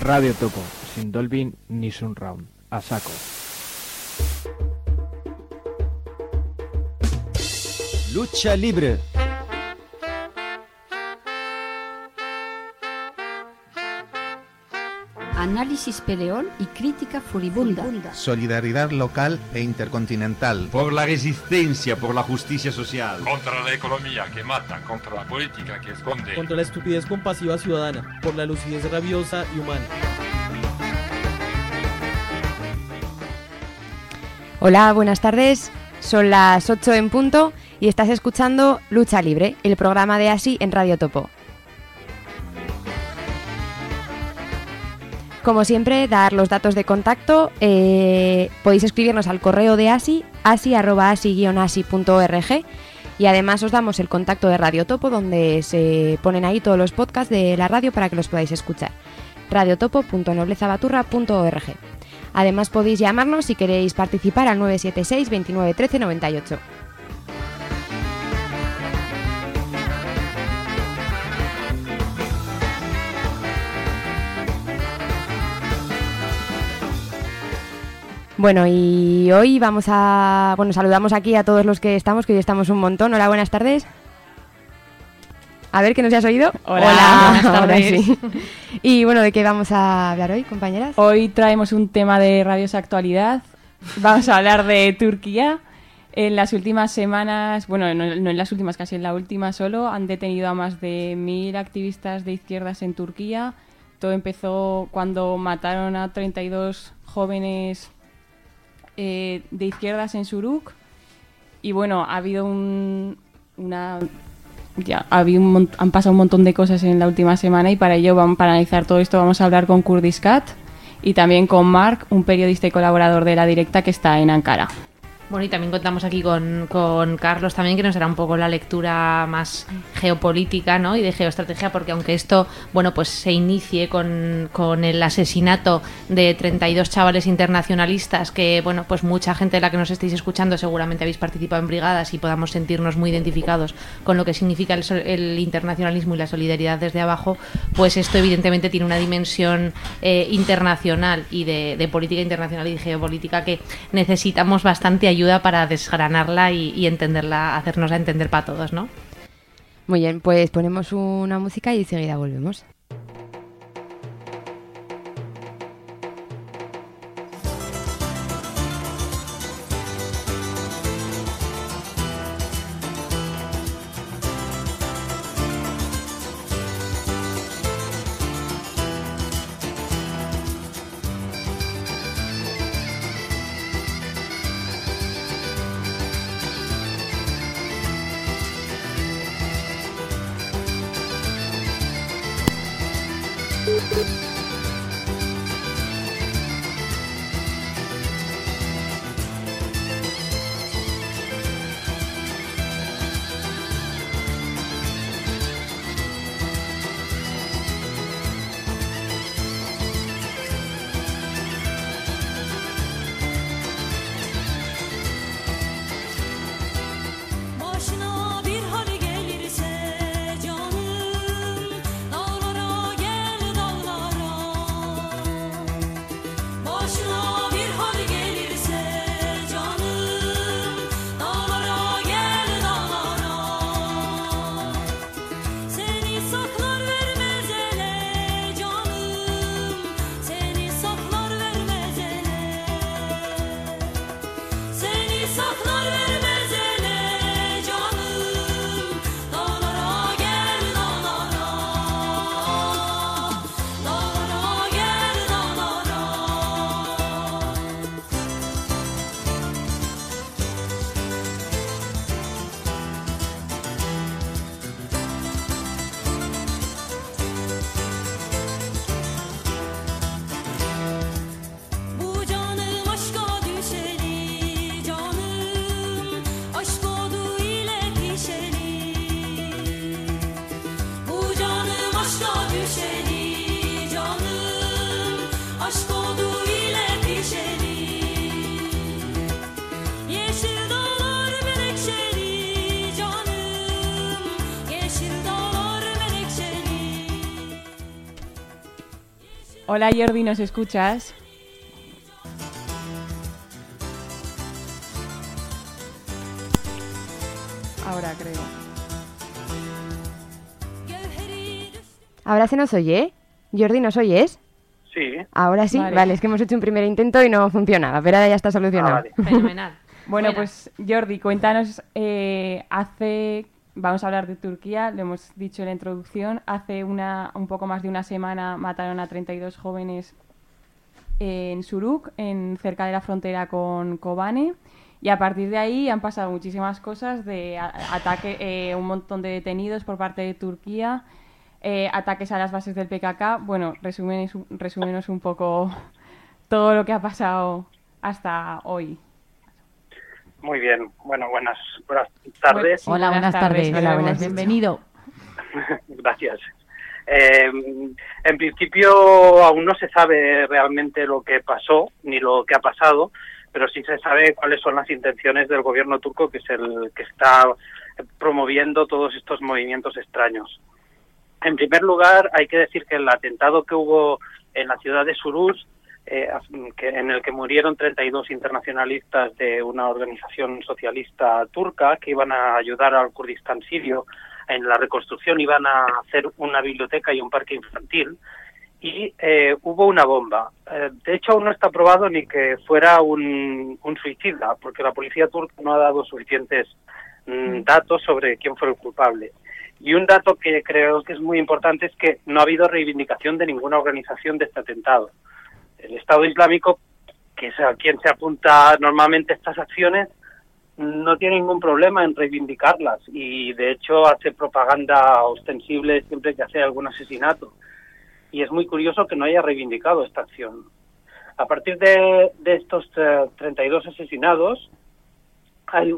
Radio Topo, sin Dolby ni Surround. A saco. Lucha libre. Análisis peleón y crítica furibunda. Solidaridad local e intercontinental. Por la resistencia, por la justicia social. Contra la economía que mata, contra la política que esconde. Contra la estupidez compasiva ciudadana, por la lucidez rabiosa y humana. Hola, buenas tardes. Son las 8 en punto y estás escuchando Lucha Libre, el programa de ASI en Radio Topo. Como siempre, dar los datos de contacto. Podéis escribirnos al correo de ASI, asi@asi-asi.org, y además os damos el contacto de Radio Topo, donde se ponen ahí todos los podcasts de la radio para que los podáis escuchar. radiotopo.noblezabaturra.org. Además podéis llamarnos si queréis participar al 976 29 13 98. Bueno, y hoy saludamos aquí a todos los que estamos, que hoy estamos un montón. Hola, buenas tardes. A ver, ¿que nos has oído? Hola, buenas tardes. Sí. Y bueno, ¿de qué vamos a hablar hoy, compañeras? Hoy traemos un tema de rabiosa actualidad. Vamos a hablar de Turquía. En las últimas semanas, bueno, no en las últimas, casi en la última solo, han detenido a más de 1000 activistas de izquierdas en Turquía. Todo empezó cuando mataron a 32 jóvenes de izquierdas en Suruk. Y bueno, ha habido han pasado un montón de cosas en la última semana, y para ello, para analizar todo esto, vamos a hablar con Kurdiscat y también con Mark, un periodista y colaborador de La Directa que está en Ankara. Bueno, y también contamos aquí con Carlos también, que nos hará un poco la lectura más geopolítica, ¿no? Y de geoestrategia, porque aunque esto, bueno, pues se inicie con el asesinato de 32 chavales internacionalistas, que, bueno, pues mucha gente de la que nos estéis escuchando seguramente habéis participado en brigadas y podamos sentirnos muy identificados con lo que significa el internacionalismo y la solidaridad desde abajo, pues esto evidentemente tiene una dimensión internacional y de política internacional y de geopolítica que necesitamos bastante ayuda para desgranarla y entenderla, hacernos entender para todos, ¿no? Muy bien, pues ponemos una música y enseguida volvemos. Dağlara gel dağlara Hola Jordi, ¿nos escuchas? Ahora creo. ¿Ahora se nos oye? Jordi, ¿nos oyes? Sí. Ahora sí, vale, es que hemos hecho un primer intento y no funcionaba, pero ahora ya está solucionado. Vale. Fenomenal. Bueno, pues Jordi, cuéntanos, vamos a hablar de Turquía, lo hemos dicho en la introducción, hace un poco más de una semana mataron a 32 jóvenes en Suruk, cerca de la frontera con Kobane, y a partir de ahí han pasado muchísimas cosas de ataque, un montón de detenidos por parte de Turquía, ataques a las bases del PKK. Bueno, resúmenos un poco todo lo que ha pasado hasta hoy. Muy bien, bueno, buenas tardes. Hola, buenas tardes. Hola, buenas. Bienvenido. Gracias. En principio aún no se sabe realmente lo que pasó ni lo que ha pasado, pero sí se sabe cuáles son las intenciones del gobierno turco, que es el que está promoviendo todos estos movimientos extraños. En primer lugar, hay que decir que el atentado que hubo en la ciudad de Suruz, en el que murieron 32 internacionalistas de una organización socialista turca que iban a ayudar al Kurdistán sirio en la reconstrucción, iban a hacer una biblioteca y un parque infantil, y hubo una bomba. De hecho, aún no está probado ni que fuera un suicida, porque la policía turca no ha dado suficientes datos sobre quién fue el culpable. Y un dato que creo que es muy importante es que no ha habido reivindicación de ninguna organización de este atentado. El Estado Islámico, que es a quien se apunta normalmente estas acciones, no tiene ningún problema en reivindicarlas, y de hecho hace propaganda ostensible siempre que hace algún asesinato. Y es muy curioso que no haya reivindicado esta acción. A partir de estos 32 asesinados, hay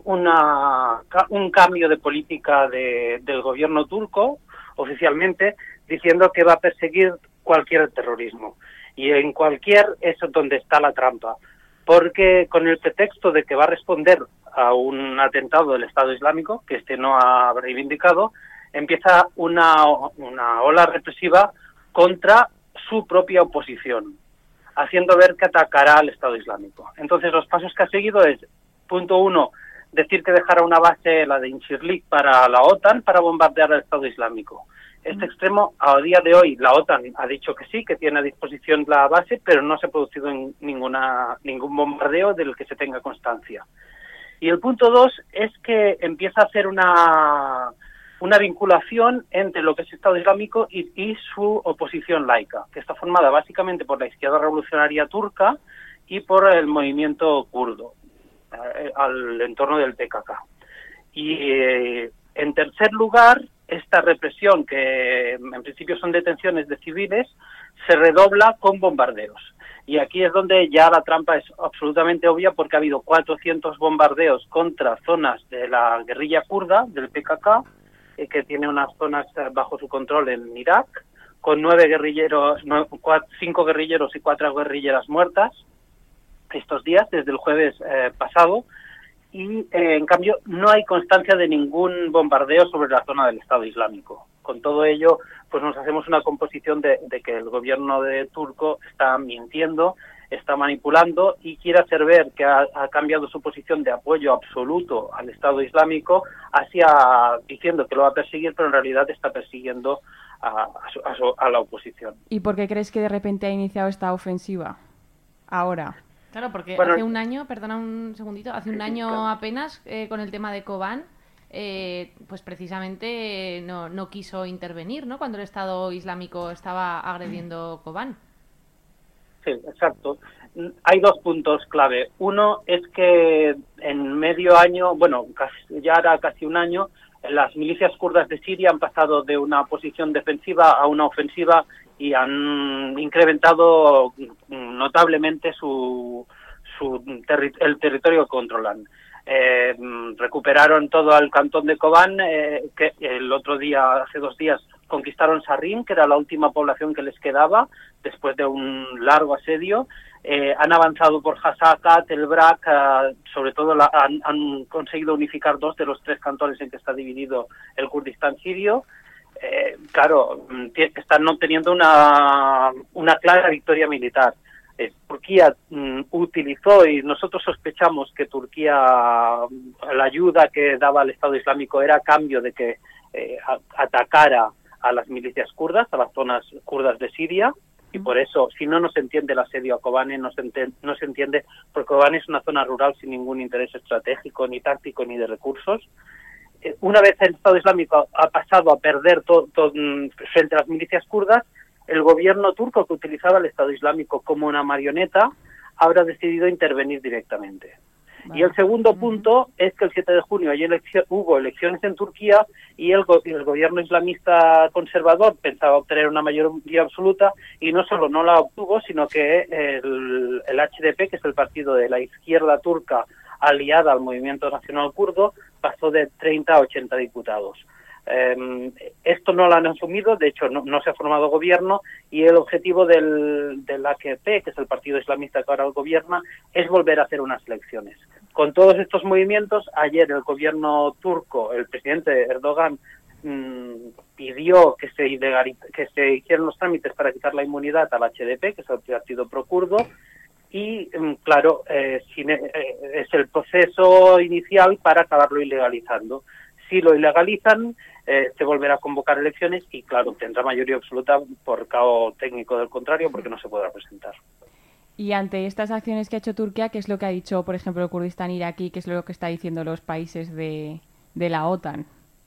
un cambio de política del gobierno turco, oficialmente, diciendo que va a perseguir cualquier terrorismo. Y en cualquier es donde está la trampa, porque con el pretexto de que va a responder a un atentado del Estado Islámico, que este no ha reivindicado, empieza una ola represiva contra su propia oposición, haciendo ver que atacará al Estado Islámico. Entonces los pasos que ha seguido es, punto 1, decir que dejará una base, la de Incirlik, para la OTAN, para bombardear al Estado Islámico. Este extremo, a día de hoy, la OTAN ha dicho que sí, que tiene a disposición la base, pero no se ha producido ningún bombardeo del que se tenga constancia. Y el punto 2 es que empieza a hacer una vinculación entre lo que es Estado Islámico y su oposición laica, que está formada básicamente por la izquierda revolucionaria turca y por el movimiento kurdo, al entorno del PKK. Y en tercer lugar, esta represión, que en principio son detenciones de civiles, se redobla con bombardeos. Y aquí es donde ya la trampa es absolutamente obvia, porque ha habido 400 bombardeos contra zonas de la guerrilla kurda, del PKK, que tiene unas zonas bajo su control en Irak, con 5 guerrilleros y 4 guerrilleras muertas estos días, desde el jueves pasado. Y en cambio no hay constancia de ningún bombardeo sobre la zona del Estado Islámico. Con todo ello, pues nos hacemos una composición de que el gobierno de turco está mintiendo, está manipulando y quiere hacer ver que ha cambiado su posición de apoyo absoluto al Estado Islámico diciendo que lo va a perseguir, pero en realidad está persiguiendo a la oposición. ¿Y por qué crees que de repente ha iniciado esta ofensiva ahora? Claro, porque hace un año, perdona un segundito, hace un año apenas con el tema de Kobane, pues precisamente no quiso intervenir, ¿no? Cuando el Estado Islámico estaba agrediendo Kobane. Sí, exacto. Hay 2 puntos clave. Uno es que en medio año, ya era casi un año, las milicias kurdas de Siria han pasado de una posición defensiva a una ofensiva y han incrementado notablemente el territorio que controlan. Recuperaron todo el cantón de Kobane, que el otro día, hace 2 días, conquistaron Sarrin, que era la última población que les quedaba después de un largo asedio. Han avanzado por Hasaka, Tel Brak, sobre todo han conseguido unificar 2 de los 3 cantones en que está dividido el Kurdistán sirio. claro, están obteniendo una clara victoria militar. Turquía utilizó, y nosotros sospechamos que Turquía, la ayuda que daba al Estado Islámico era a cambio de que atacara a las milicias kurdas, a las zonas kurdas de Siria, y por eso, si no se entiende el asedio a Kobane, no se entiende, porque Kobane es una zona rural sin ningún interés estratégico, ni táctico, ni de recursos. Una vez el Estado Islámico ha pasado a perder frente a las milicias kurdas, el gobierno turco, que utilizaba el Estado Islámico como una marioneta, habrá decidido intervenir directamente. Vale. Y el segundo punto es que el 7 de junio hubo elecciones en Turquía y el gobierno islamista conservador pensaba obtener una mayoría absoluta, y no solo no la obtuvo, sino que el HDP, que es el partido de la izquierda turca aliada al movimiento nacional kurdo, pasó de 30 a 80 diputados. Esto no lo han asumido, de hecho no se ha formado gobierno, y el objetivo del AKP, que es el partido islamista que ahora gobierna, es volver a hacer unas elecciones. Con todos estos movimientos, ayer el gobierno turco, el presidente Erdogan, pidió que se hicieran los trámites para quitar la inmunidad al HDP, que es el partido pro-kurdo, y claro, es el proceso inicial para acabarlo ilegalizando. Si lo ilegalizan, se volverá a convocar elecciones y, claro, tendrá mayoría absoluta por caos técnico del contrario, porque no se podrá presentar. Y ante estas acciones que ha hecho Turquía, ¿qué es lo que ha dicho, por ejemplo, el Kurdistán iraquí? ¿Qué es lo que está diciendo los países de la OTAN?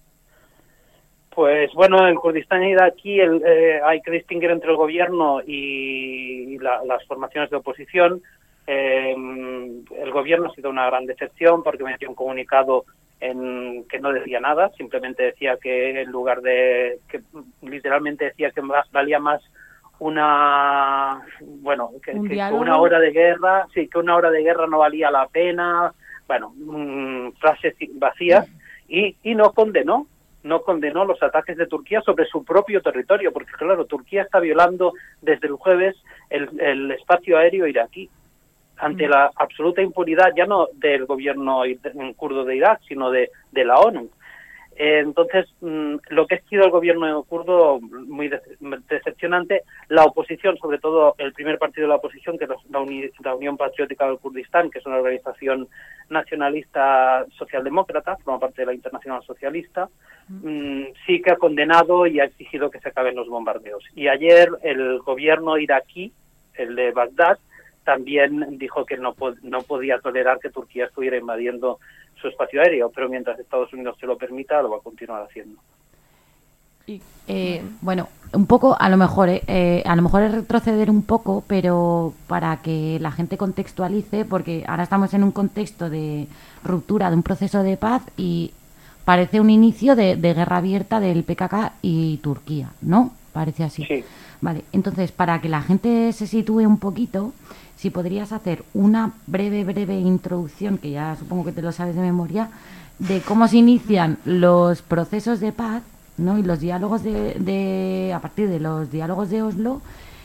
Pues bueno, el Kurdistán iraquí hay que distinguir entre el gobierno y las formaciones de oposición. El gobierno ha sido una gran decepción porque metió un comunicado que no decía nada, simplemente decía que literalmente decía que valía más que una hora de guerra, que una hora de guerra no valía la pena, frases vacías, y no condenó los ataques de Turquía sobre su propio territorio, porque claro, Turquía está violando desde el jueves el espacio aéreo iraquí, ante la absoluta impunidad ya no del gobierno kurdo de Irak, sino de la ONU. Entonces, lo que ha sido el gobierno kurdo muy decepcionante, la oposición, sobre todo el primer partido de la oposición, que es la Unión Patriótica del Kurdistán, que es una organización nacionalista socialdemócrata, forma parte de la Internacional Socialista, sí que ha condenado y ha exigido que se acaben los bombardeos. Y ayer el gobierno iraquí, el de Bagdad, también dijo que no podía tolerar que Turquía estuviera invadiendo su espacio aéreo, pero mientras Estados Unidos se lo permita, lo va a continuar haciendo. Bueno, un poco, a lo mejor es retroceder un poco, pero para que la gente contextualice, porque ahora estamos en un contexto de ruptura de un proceso de paz y parece un inicio de guerra abierta del PKK y Turquía, ¿no? Parece así. Sí. Vale, entonces, para que la gente se sitúe un poquito, si podrías hacer una breve introducción, que ya supongo que te lo sabes de memoria, de cómo se inician los procesos de paz, ¿no? Y los diálogos a partir de los diálogos de Oslo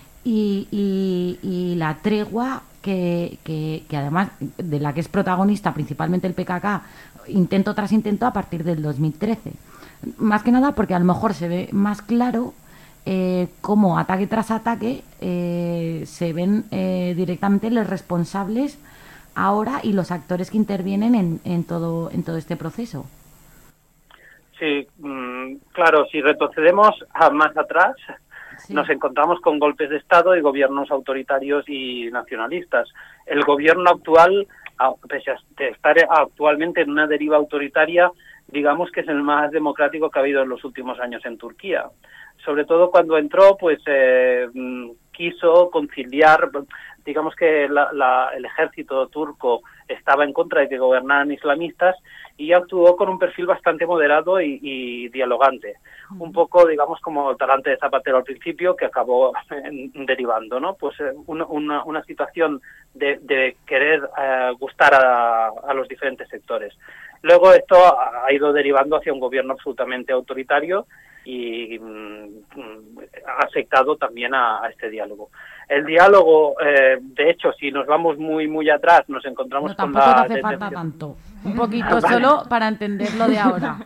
y la tregua que además de la que es protagonista principalmente el PKK, intento tras intento, a partir del 2013. Más que nada porque a lo mejor se ve más claro cómo ataque tras ataque se ven directamente los responsables ahora y los actores que intervienen en todo este proceso. Sí, claro, si retrocedemos más atrás, sí, nos encontramos con golpes de Estado y gobiernos autoritarios y nacionalistas. El gobierno actual, pese a estar actualmente en una deriva autoritaria, digamos que es el más democrático que ha habido en los últimos años en Turquía. Sobre todo cuando entró, pues quiso conciliar, digamos que el ejército turco estaba en contra de que gobernaran islamistas y actuó con un perfil bastante moderado y dialogante. Un poco, digamos, como el talante de Zapatero al principio, que acabó derivando, ¿no? Pues una situación de querer gustar a los diferentes sectores. Luego esto ha ido derivando hacia un gobierno absolutamente autoritario y ha afectado también a este diálogo. El diálogo, de hecho, si nos vamos muy atrás, nos encontramos con la... Tampoco te hace falta tanto. Un poquito solo para entenderlo de ahora.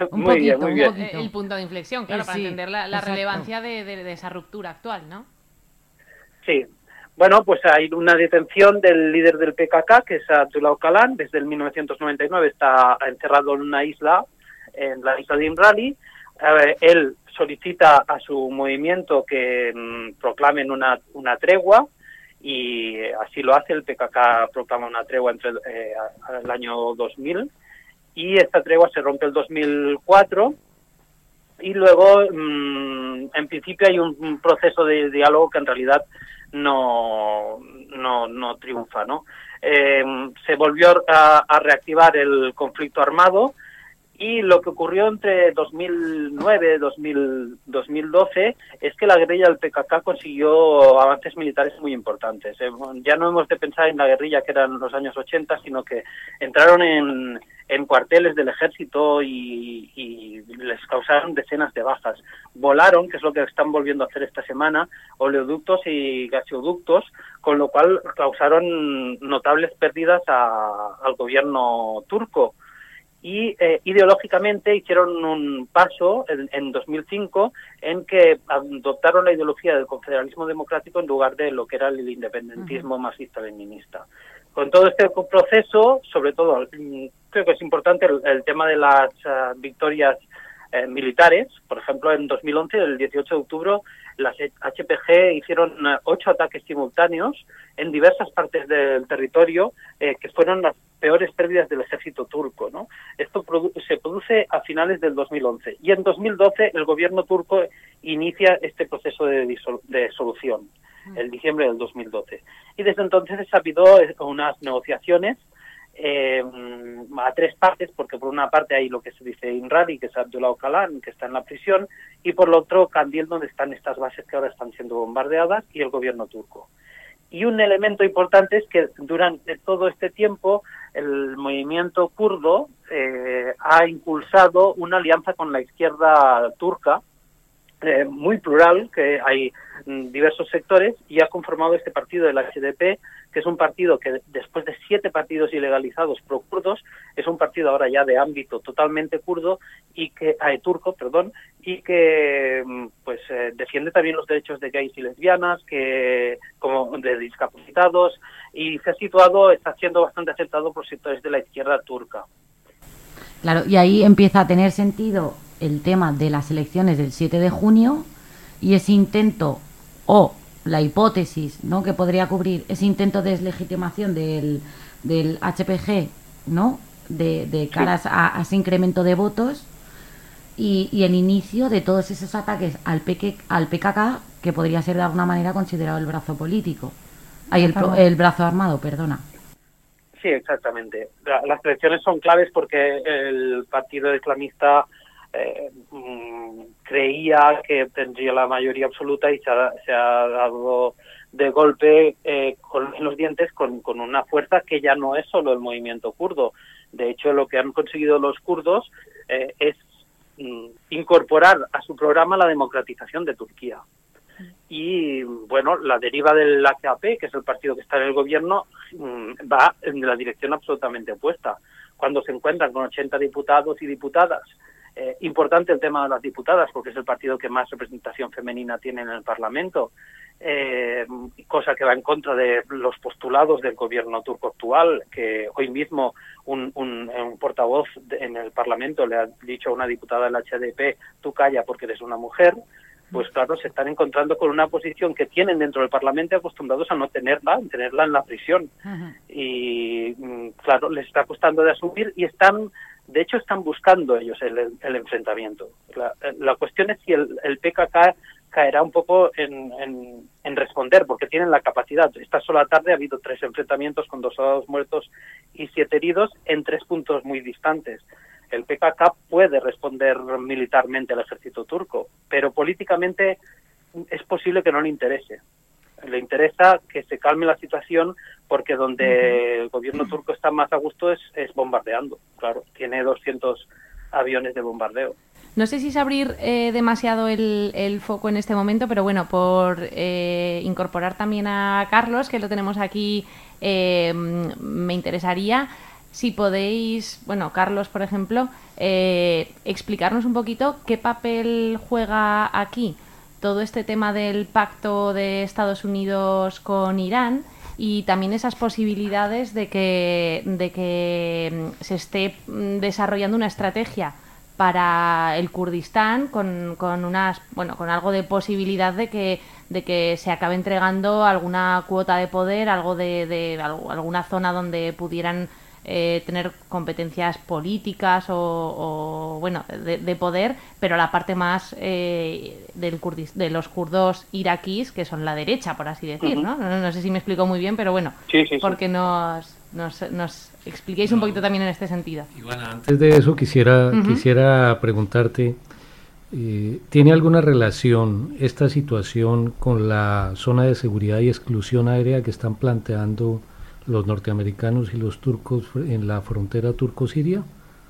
Muy bien. El punto de inflexión, claro, para Sí, entender la exacto. relevancia de esa ruptura actual, ¿no? Sí. Bueno, pues hay una detención del líder del PKK, que es Abdullah Öcalan. Desde el 1999 está encerrado en una isla, en la isla de Imrali. Él solicita a su movimiento que proclamen una tregua, y así lo hace. El PKK proclama una tregua entre el año 2000, y esta tregua se rompe el 2004, y luego en principio hay un proceso de diálogo que en realidad no triunfa, ¿no? Se volvió a reactivar el conflicto armado, y lo que ocurrió entre 2009 y 2012 es que la guerrilla del PKK consiguió avances militares muy importantes. Ya no hemos de pensar en la guerrilla que eran los años 80, sino que entraron en cuarteles del ejército y les causaron decenas de bajas. Volaron, que es lo que están volviendo a hacer esta semana, oleoductos y gasoductos, con lo cual causaron notables pérdidas al gobierno turco. Y ideológicamente hicieron un paso en 2005 en que adoptaron la ideología del confederalismo democrático en lugar de lo que era el independentismo marxista-leninista. Con todo este proceso, sobre todo, creo que es importante el tema de las victorias militares. Por ejemplo, en 2011, el 18 de octubre, las HPG hicieron 8 ataques simultáneos en diversas partes del territorio, que fueron las peores pérdidas del ejército turco, ¿no? Esto se produce a finales del 2011, y en 2012 el gobierno turco inicia este proceso de solución, en diciembre del 2012. Y desde entonces ha habido unas negociaciones a 3 partes, porque por una parte hay lo que se dice Imrali, que es Abdullah Öcalan, que está en la prisión, y por lo otro Kandil, donde están estas bases que ahora están siendo bombardeadas, y el gobierno turco. Y un elemento importante es que durante todo este tiempo el movimiento kurdo ha impulsado una alianza con la izquierda turca, muy plural, que hay diversos sectores, y ha conformado este partido del HDP, que es un partido que después de 7 partidos ilegalizados pro-kurdos, es un partido ahora ya de ámbito totalmente kurdo, y que turco, y que pues defiende también los derechos de gays y lesbianas, que como de discapacitados, y se ha situado, está siendo bastante aceptado por sectores de la izquierda turca. Claro, y ahí empieza a tener sentido el tema de las elecciones del 7 de junio y ese intento, o la hipótesis, ¿no?, que podría cubrir ese intento de deslegitimación del HPG, ¿no?, de caras a ese incremento de votos, y el inicio de todos esos ataques al PKK, que podría ser de alguna manera considerado el brazo político. El brazo armado, perdona. Sí, exactamente. Las elecciones son claves porque el partido islamista creía que tendría la mayoría absoluta, y se ha dado de golpe en los dientes con una fuerza que ya no es solo el movimiento kurdo. De hecho, lo que han conseguido los kurdos es incorporar a su programa la democratización de Turquía. Y bueno, la deriva del AKP, que es el partido que está en el gobierno, va en la dirección absolutamente opuesta. Cuando se encuentran con 80 diputados y diputadas, importante el tema de las diputadas, porque es el partido que más representación femenina tiene en el Parlamento, cosa que va en contra de los postulados del gobierno turco actual, que hoy mismo un portavoz en el Parlamento le ha dicho a una diputada del HDP: tú calla porque eres una mujer. Pues claro, se están encontrando con una posición que tienen dentro del Parlamento, acostumbrados a no tenerla en la prisión. Y claro, les está costando de asumir, y están buscando ellos el enfrentamiento. La cuestión es si el PKK caerá un poco en responder, porque tienen la capacidad. Esta sola tarde ha habido 3 enfrentamientos con 2 soldados muertos y 7 heridos en 3 puntos muy distantes. El PKK puede responder militarmente al ejército turco, pero políticamente es posible que no le interese. Le interesa que se calme la situación, porque donde el gobierno turco está más a gusto es bombardeando. Claro, tiene 200 aviones de bombardeo. No sé si es abrir demasiado el foco en este momento, pero bueno, por incorporar también a Carlos, que lo tenemos aquí, me interesaría. si podéis, bueno, Carlos, por ejemplo, explicarnos un poquito qué papel juega aquí todo este tema del pacto de Estados Unidos con Irán y también esas posibilidades de que se esté desarrollando una estrategia para el Kurdistán con algo de posibilidad de que se acabe entregando alguna cuota de poder, algo de alguna zona donde pudieran tener competencias políticas o de poder, pero la parte más de los kurdos iraquíes, que son la derecha, por así decir, ¿no? No sé si me explico muy bien, pero bueno, sí. porque nos expliquéis un poquito también en este sentido. Y bueno, antes de eso quisiera preguntarte, ¿tiene alguna relación esta situación con la zona de seguridad y exclusión aérea que están planteando los norteamericanos y los turcos en la frontera turco-siria?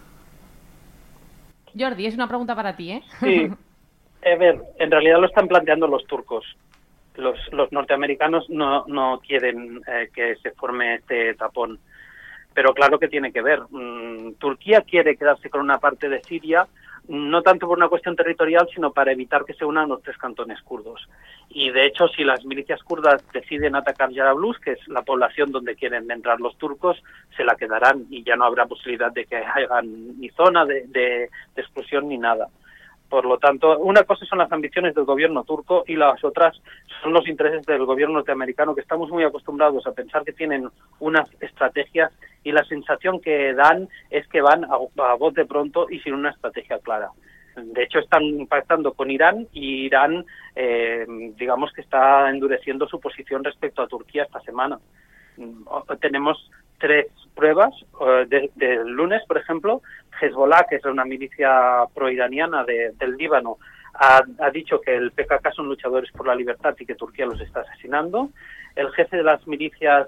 Jordi, es una pregunta para ti, ¿eh? Sí. A ver, en realidad lo están planteando los turcos. Los norteamericanos no quieren que se forme este tapón. Pero claro que tiene que ver. Turquía quiere quedarse con una parte de Siria, no tanto por una cuestión territorial, sino para evitar que se unan los 3 cantones kurdos. Y de hecho, si las milicias kurdas deciden atacar Jarablus, que es la población donde quieren entrar los turcos, se la quedarán y ya no habrá posibilidad de que hagan ni zona de exclusión ni nada. Por lo tanto, una cosa son las ambiciones del gobierno turco y las otras son los intereses del gobierno norteamericano, que estamos muy acostumbrados a pensar que tienen unas estrategias y la sensación que dan es que van a voz de pronto y sin una estrategia clara. De hecho, están pactando con Irán y Irán, digamos que está endureciendo su posición respecto a Turquía esta semana. Tenemos 3 pruebas. Del lunes, por ejemplo, Hezbollah, que es una milicia proiraniana del Líbano, ha dicho que el PKK son luchadores por la libertad y que Turquía los está asesinando. El jefe de las milicias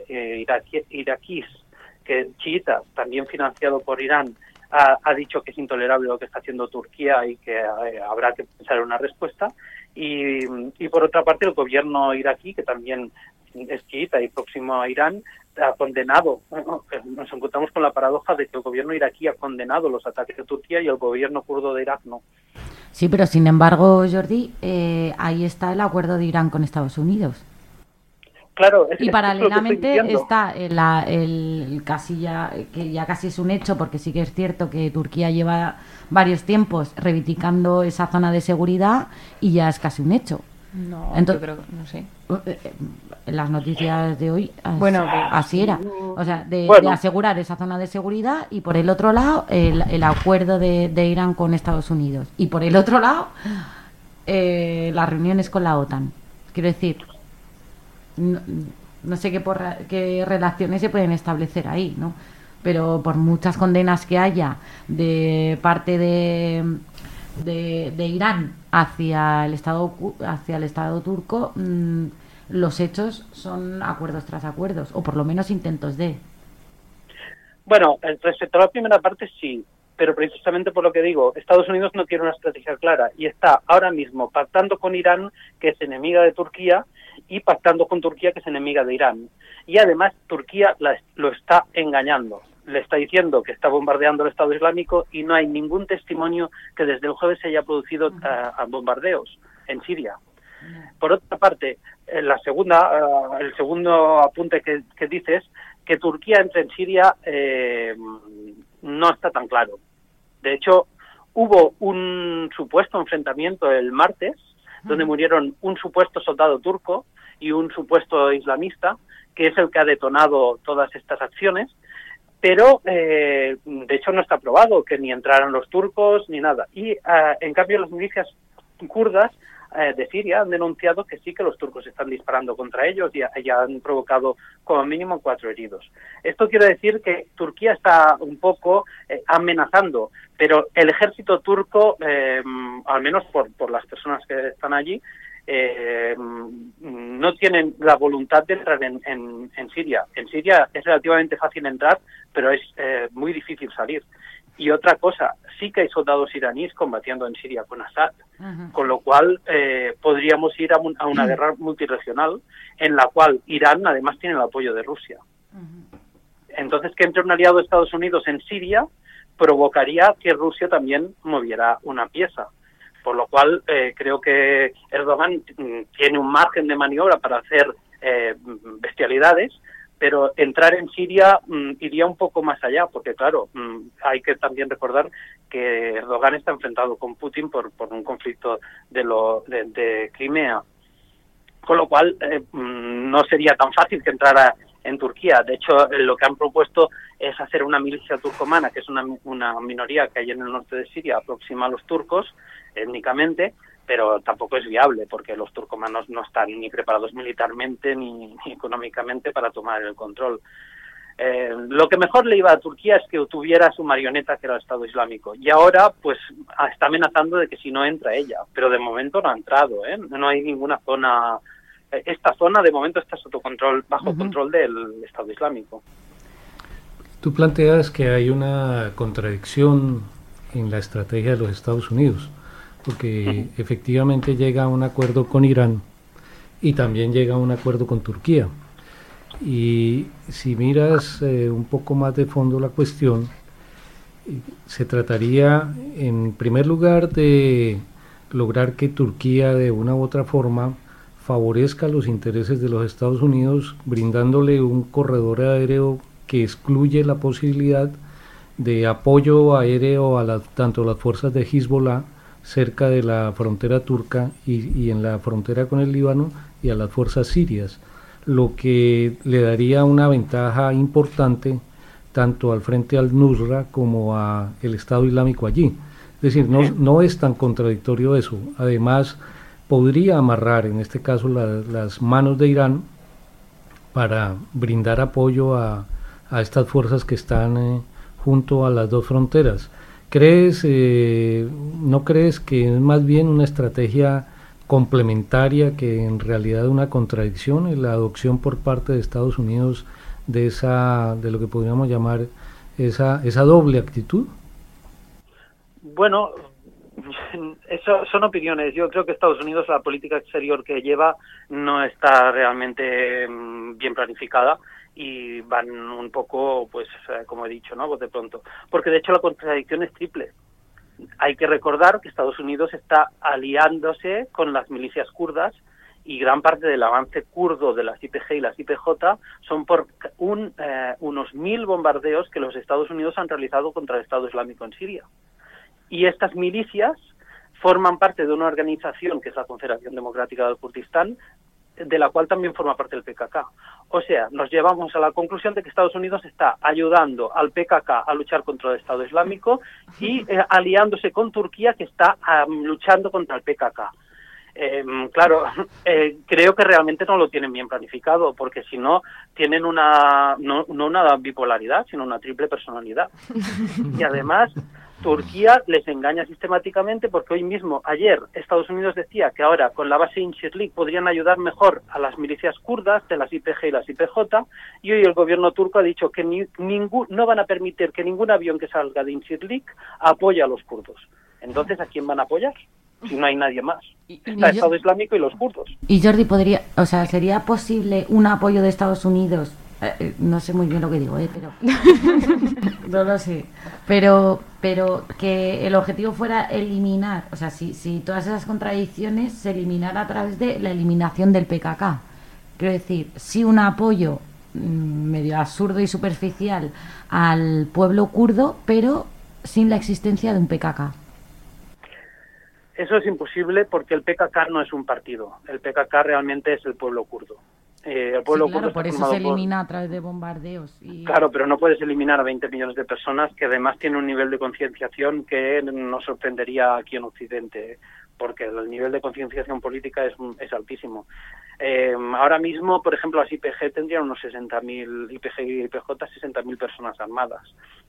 iraquíes, que chiitas, también financiado por Irán, ha dicho que es intolerable lo que está haciendo Turquía y que habrá que pensar en una respuesta. Y por otra parte, el gobierno iraquí, que también es chiita y próximo a Irán, ha condenado. Nos encontramos con la paradoja de que el gobierno iraquí ha condenado los ataques de Turquía y el gobierno kurdo de Irak no. Sí, pero sin embargo, Jordi, ahí está el acuerdo de Irán con Estados Unidos. Claro, y paralelamente está el casi ya, que ya casi es un hecho, porque sí que es cierto que Turquía lleva varios tiempos reivindicando esa zona de seguridad y ya es casi un hecho. No, entonces, yo creo, no sé. En las noticias de hoy bueno, así era. O sea, de asegurar esa zona de seguridad y por el otro lado el acuerdo de Irán con Estados Unidos. Y por el otro lado las reuniones con la OTAN. Quiero decir, no sé qué relaciones se pueden establecer ahí, ¿no? Pero por muchas condenas que haya de parte de Irán hacia el Estado turco, los hechos son acuerdos tras acuerdos, o por lo menos intentos de. Bueno, respecto a la primera parte sí, pero precisamente por lo que digo, Estados Unidos no tiene una estrategia clara y está ahora mismo pactando con Irán, que es enemiga de Turquía, y pactando con Turquía, que es enemiga de Irán. Y además Turquía lo está engañando. Le está diciendo que está bombardeando el Estado Islámico y no hay ningún testimonio que desde el jueves se haya producido bombardeos en Siria. Por otra parte, el segundo apunte que dices, que Turquía entre en Siria, no está tan claro. De hecho, hubo un supuesto enfrentamiento el martes, donde murieron un supuesto soldado turco y un supuesto islamista, que es el que ha detonado todas estas acciones, pero de hecho no está probado que ni entraran los turcos ni nada. Y en cambio las milicias kurdas de Siria han denunciado que sí, que los turcos están disparando contra ellos y ya han provocado como mínimo 4 heridos. Esto quiere decir que Turquía está un poco amenazando, pero el ejército turco, al menos por las personas que están allí, no tienen la voluntad de entrar en Siria. En Siria es relativamente fácil entrar, pero es muy difícil salir. Y otra cosa, sí que hay soldados iraníes combatiendo en Siria con Assad, con lo cual podríamos ir a una guerra multirregional en la cual Irán además tiene el apoyo de Rusia. Entonces, que entre un aliado de Estados Unidos en Siria provocaría que Rusia también moviera una pieza. Por lo cual, creo que Erdogan tiene un margen de maniobra para hacer bestialidades, pero entrar en Siria iría un poco más allá, porque claro, hay que también recordar que Erdogan está enfrentado con Putin por un conflicto de Crimea, con lo cual no sería tan fácil que entrara en Turquía. De hecho, lo que han propuesto es hacer una milicia turcomana, que es una minoría que hay en el norte de Siria, próxima a los turcos étnicamente, pero tampoco es viable porque los turcomanos no están ni preparados militarmente ni económicamente para tomar el control. Lo que mejor le iba a Turquía es que tuviera su marioneta, que era el Estado Islámico, y ahora pues está amenazando de que si no entra ella, pero de momento no ha entrado, no hay ninguna zona. Esta zona de momento está bajo control del Estado Islámico. Tú planteas que hay una contradicción en la estrategia de los Estados Unidos, porque efectivamente llega a un acuerdo con Irán y también llega a un acuerdo con Turquía. Y si miras un poco más de fondo la cuestión, se trataría en primer lugar de lograr que Turquía de una u otra forma favorezca los intereses de los Estados Unidos, brindándole un corredor aéreo que excluye la posibilidad de apoyo aéreo a tanto las fuerzas de Hezbollah cerca de la frontera turca y en la frontera con el Líbano, y a las fuerzas sirias, lo que le daría una ventaja importante tanto al Frente al-Nusra como a el Estado Islámico allí. Es decir, no es tan contradictorio eso. Además, podría amarrar en este caso las manos de Irán para brindar apoyo a estas fuerzas que están junto a las dos fronteras. ¿No crees que es más bien una estrategia complementaria que en realidad una contradicción en la adopción por parte de Estados Unidos de lo que podríamos llamar esa doble actitud? Bueno, eso son opiniones. Yo creo que Estados Unidos, la política exterior que lleva, no está realmente bien planificada y van un poco, pues, como he dicho, ¿no? De pronto. Porque de hecho la contradicción es triple. Hay que recordar que Estados Unidos está aliándose con las milicias kurdas y gran parte del avance kurdo de las YPG y las YPJ son por unos 1.000 bombardeos que los Estados Unidos han realizado contra el Estado Islámico en Siria. Y estas milicias forman parte de una organización que es la Confederación Democrática del Kurdistán, de la cual también forma parte el PKK. O sea, nos llevamos a la conclusión de que Estados Unidos está ayudando al PKK a luchar contra el Estado Islámico y aliándose con Turquía, que está luchando contra el PKK. Claro, creo que realmente no lo tienen bien planificado, porque si no, tienen no una bipolaridad, sino una triple personalidad. Y además, Turquía les engaña sistemáticamente, porque ayer, Estados Unidos decía que ahora con la base Incirlik podrían ayudar mejor a las milicias kurdas de las YPG y las YPJ, y hoy el gobierno turco ha dicho que no van a permitir que ningún avión que salga de Incirlik apoye a los kurdos. Entonces, ¿a quién van a apoyar? Si no hay nadie más. Está el Estado Islámico y los kurdos. Y Jordi, ¿sería posible un apoyo de Estados Unidos? No sé muy bien lo que digo, pero no lo sé. Pero que el objetivo fuera eliminar, o sea, si todas esas contradicciones se eliminara a través de la eliminación del PKK. Quiero decir, sí, un apoyo medio absurdo y superficial al pueblo kurdo, pero sin la existencia de un PKK. Eso es imposible porque el PKK no es un partido. El PKK realmente es el pueblo kurdo. El pueblo kurdo por eso se elimina a través de bombardeos. Claro, pero no puedes eliminar a 20 millones de personas que además tienen un nivel de concienciación que nos sorprendería aquí en Occidente, porque el nivel de concienciación política es altísimo. Ahora mismo, por ejemplo, las IPG tendrían unos 60.000, IPG y IPJ, 60.000 personas armadas.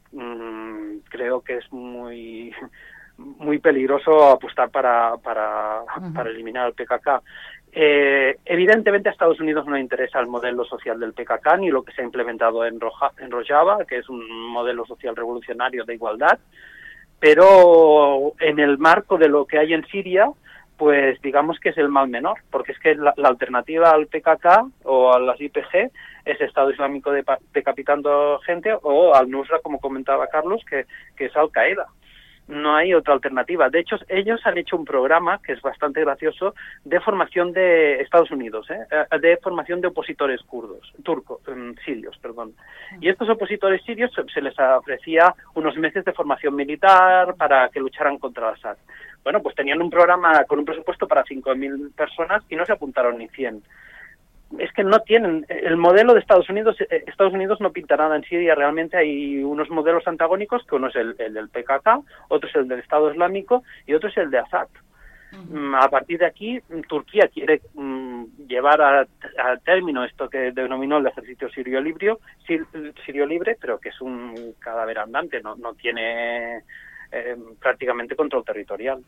Creo que es muy peligroso apostar para eliminar al PKK. Evidentemente a Estados Unidos no le interesa el modelo social del PKK ni lo que se ha implementado en Rojava, que es un modelo social revolucionario de igualdad, pero en el marco de lo que hay en Siria, pues digamos que es el mal menor, porque es que la alternativa al PKK o a las YPG es Estado Islámico decapitando gente, o al Nusra, como comentaba Carlos, que es Al-Qaeda. No hay otra alternativa. De hecho, ellos han hecho un programa que es bastante gracioso de formación de Estados Unidos, de formación de opositores sirios, perdón. Y estos opositores sirios se les ofrecía unos meses de formación militar para que lucharan contra Assad. Bueno, pues tenían un programa con un presupuesto para 5.000 personas y no se apuntaron ni 100. Es que no tienen el modelo de Estados Unidos. Estados Unidos no pinta nada en Siria. Realmente hay unos modelos antagónicos, que uno es el del PKK, otro es el del Estado Islámico y otro es el de Assad. A partir de aquí, Turquía quiere llevar a término esto que denominó el ejército sirio libre, pero que es un cadáver andante, no tiene prácticamente control territorial.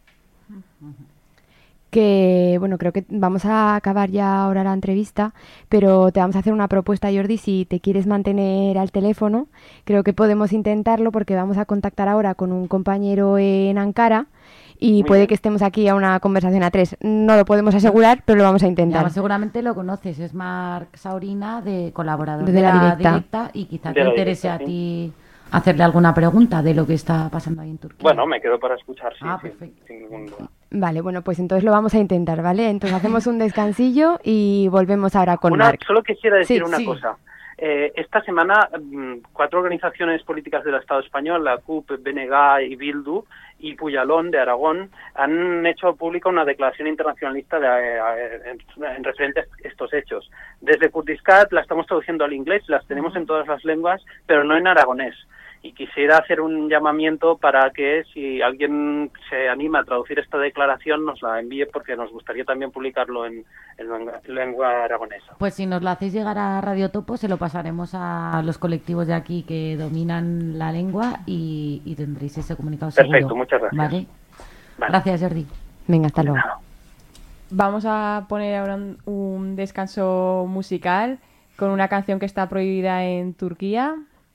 Que, bueno, creo que vamos a acabar ya ahora la entrevista, pero te vamos a hacer una propuesta, Jordi, si te quieres mantener al teléfono. Creo que podemos intentarlo porque vamos a contactar ahora con un compañero en Ankara y puede que estemos aquí a una conversación a 3. No lo podemos asegurar, pero lo vamos a intentar. Ya, seguramente lo conoces, es Marc Saurina, colaborador de la directa, y quizá te interese a ti hacerle alguna pregunta de lo que está pasando ahí en Turquía. Bueno, me quedo para escuchar, sí, perfecto. Sin ningún duda. Vale, bueno, pues entonces lo vamos a intentar, ¿vale? Entonces hacemos un descansillo y volvemos ahora con Marc. Solo quisiera decir una cosa. Esta semana 4 organizaciones políticas del Estado español, la CUP, BNG y Bildu y Puyalón de Aragón, han hecho pública una declaración internacionalista en referente a estos hechos. Desde Kurdistat la estamos traduciendo al inglés, las tenemos en todas las lenguas, pero no en aragonés. Y quisiera hacer un llamamiento para que si alguien se anima a traducir esta declaración nos la envíe, porque nos gustaría también publicarlo en lengua aragonesa. Pues si nos lo hacéis llegar a Radio Topo, se lo pasaremos a los colectivos de aquí que dominan la lengua y tendréis ese comunicado seguro. Perfecto, muchas gracias. ¿Vale? Gracias, Jordi. Venga, hasta luego. Vamos a poner ahora un descanso musical con una canción que está prohibida en Turquía.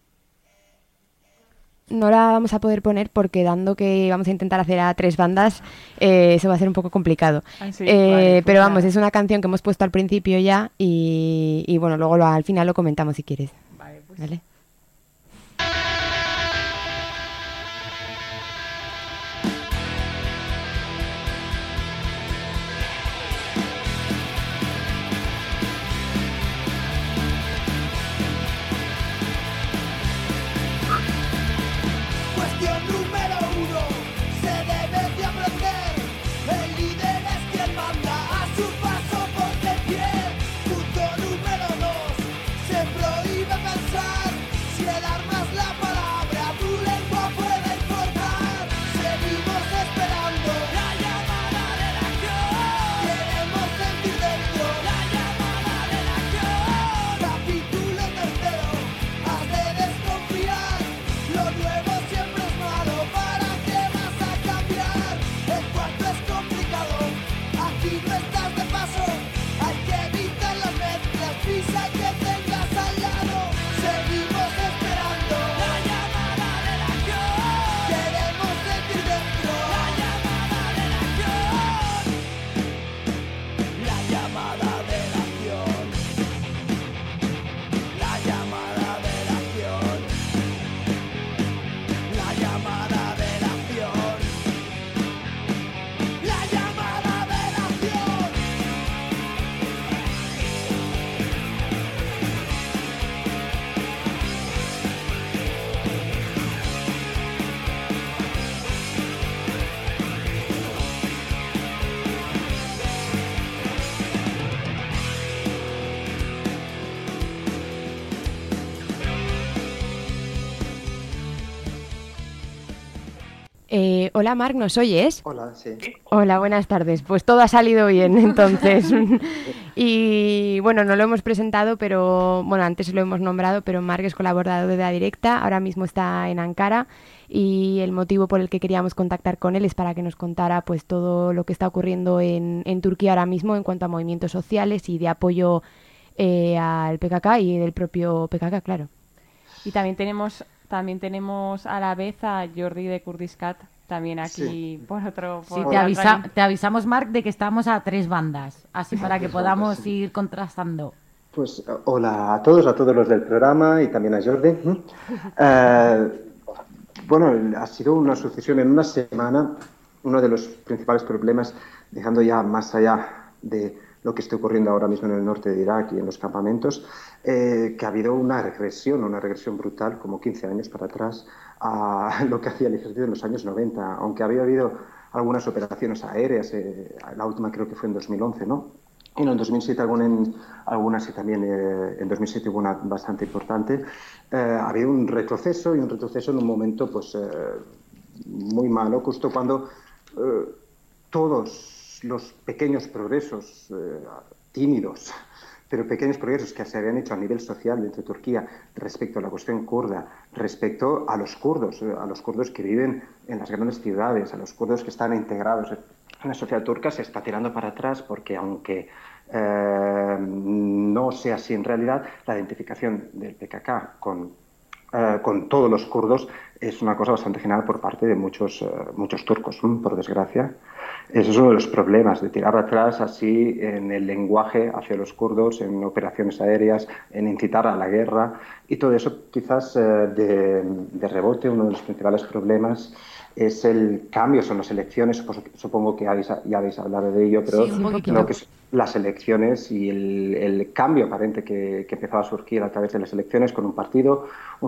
No la vamos a poder poner porque, dando que vamos a intentar hacer a 3 bandas, eso va a ser un poco complicado. Sí, vale, pero vamos, es una canción que hemos puesto al principio ya y bueno, luego al final lo comentamos si quieres. Vale, pues. ¿Vale? Hola Marc, ¿nos oyes? Hola, sí. Hola, buenas tardes. Pues todo ha salido bien, entonces. Y bueno, no lo hemos presentado, pero bueno, antes lo hemos nombrado, pero Marc es colaborador de La Directa, ahora mismo está en Ankara y el motivo por el que queríamos contactar con él es para que nos contara pues todo lo que está ocurriendo en Turquía ahora mismo en cuanto a movimientos sociales y de apoyo al PKK y del propio PKK, claro. Y también tenemos a la vez a Jordi de Kurdistat, también aquí por otro... Sí, te avisamos, Marc, de que estamos a 3 bandas, así para que podamos ir contrastando. Pues hola a todos los del programa y también a Jordi. Bueno, ha sido una sucesión en una semana. Uno de los principales problemas, dejando ya más allá de lo que está ocurriendo ahora mismo en el norte de Irak y en los campamentos, que ha habido una regresión brutal, como 15 años para atrás, a lo que hacía el ejército en los años 90, aunque había habido algunas operaciones aéreas, la última creo que fue en 2011, ¿no? Y en 2007 algunas y también en 2007 hubo una bastante importante. Ha habido un retroceso en un momento pues muy malo, justo cuando todos los pequeños progresos tímidos, pero pequeños progresos que se habían hecho a nivel social dentro de Turquía respecto a la cuestión kurda, respecto a los kurdos que viven en las grandes ciudades, a los kurdos que están integrados en la sociedad turca, se está tirando para atrás porque aunque no sea así en realidad, la identificación del PKK con todos los kurdos es una cosa bastante general por parte de muchos turcos, por desgracia. Ese es uno de los problemas, de tirar atrás así en el lenguaje hacia los kurdos, en operaciones aéreas, en incitar a la guerra, y todo eso quizás de rebote. Uno de los principales problemas es el cambio, son las elecciones, supongo que ya habéis hablado de ello, pero sí, lo que es las elecciones y el cambio aparente que empezaba a surgir a través de las elecciones con un partido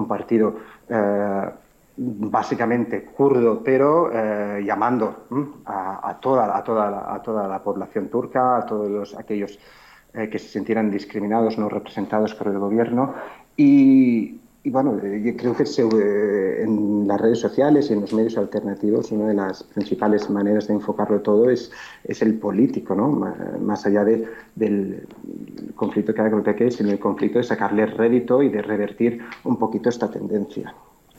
básicamente kurdo, pero llamando a toda la población turca, a todos aquellos que se sintieran discriminados, no representados por el gobierno. Y bueno, yo creo que en las redes sociales y en los medios alternativos una de las principales maneras de enfocarlo todo es el político, ¿no? Más allá del conflicto que hay con el PKK, sino el conflicto de sacarle rédito y de revertir un poquito esta tendencia.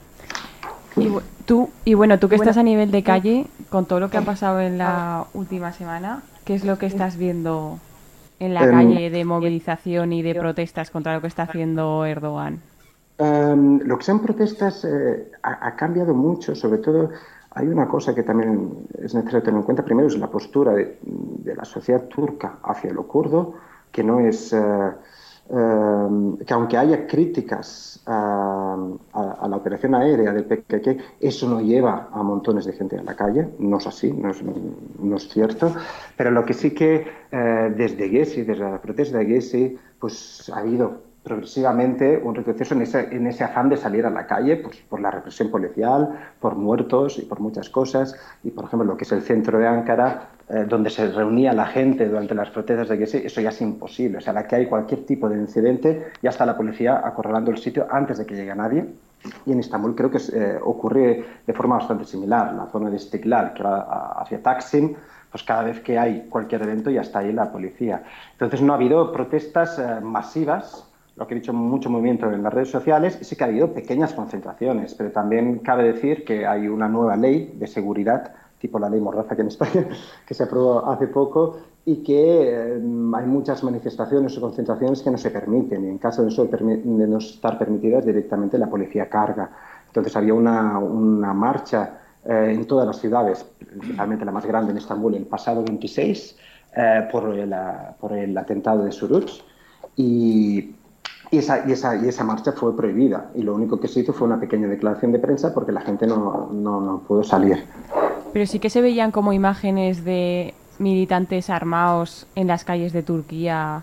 Tú que estás a nivel de calle, con todo lo que ha pasado en la última semana, ¿qué es lo que estás viendo en la calle de movilización y de protestas contra lo que está haciendo Erdogan? Lo que son protestas ha cambiado mucho, sobre todo hay una cosa que también es necesario tener en cuenta. Primero es la postura de la sociedad turca hacia lo kurdo, que no es... que aunque haya críticas a la operación aérea del PKK, eso no lleva a montones de gente a la calle, no es así, no es cierto, pero lo que sí que desde la protesta de Gezi, pues ha habido progresivamente un retroceso en ese afán de salir a la calle, pues por la represión policial, por muertos y por muchas cosas. Y, por ejemplo, lo que es el centro de Ankara, donde se reunía la gente durante las protestas de Gezi, eso ya es imposible. O sea, la que hay cualquier tipo de incidente, ya está la policía acorralando el sitio antes de que llegue nadie. Y en Estambul creo que ocurre de forma bastante similar. La zona de Istiklal, que va hacia Taksim, pues cada vez que hay cualquier evento ya está ahí la policía. Entonces no ha habido protestas masivas, lo que he dicho, mucho movimiento en las redes sociales, y sí que ha habido pequeñas concentraciones, pero también cabe decir que hay una nueva ley de seguridad, tipo la ley Mordaza aquí en España, que se aprobó hace poco, y que hay muchas manifestaciones o concentraciones que no se permiten, y en caso de no estar permitidas, directamente la policía carga. Entonces había una marcha en todas las ciudades, principalmente la más grande en Estambul, el pasado 26, por el atentado de Suruç, y esa marcha fue prohibida, y lo único que se hizo fue una pequeña declaración de prensa porque la gente no pudo salir. Pero sí que se veían como imágenes de militantes armados en las calles de Turquía,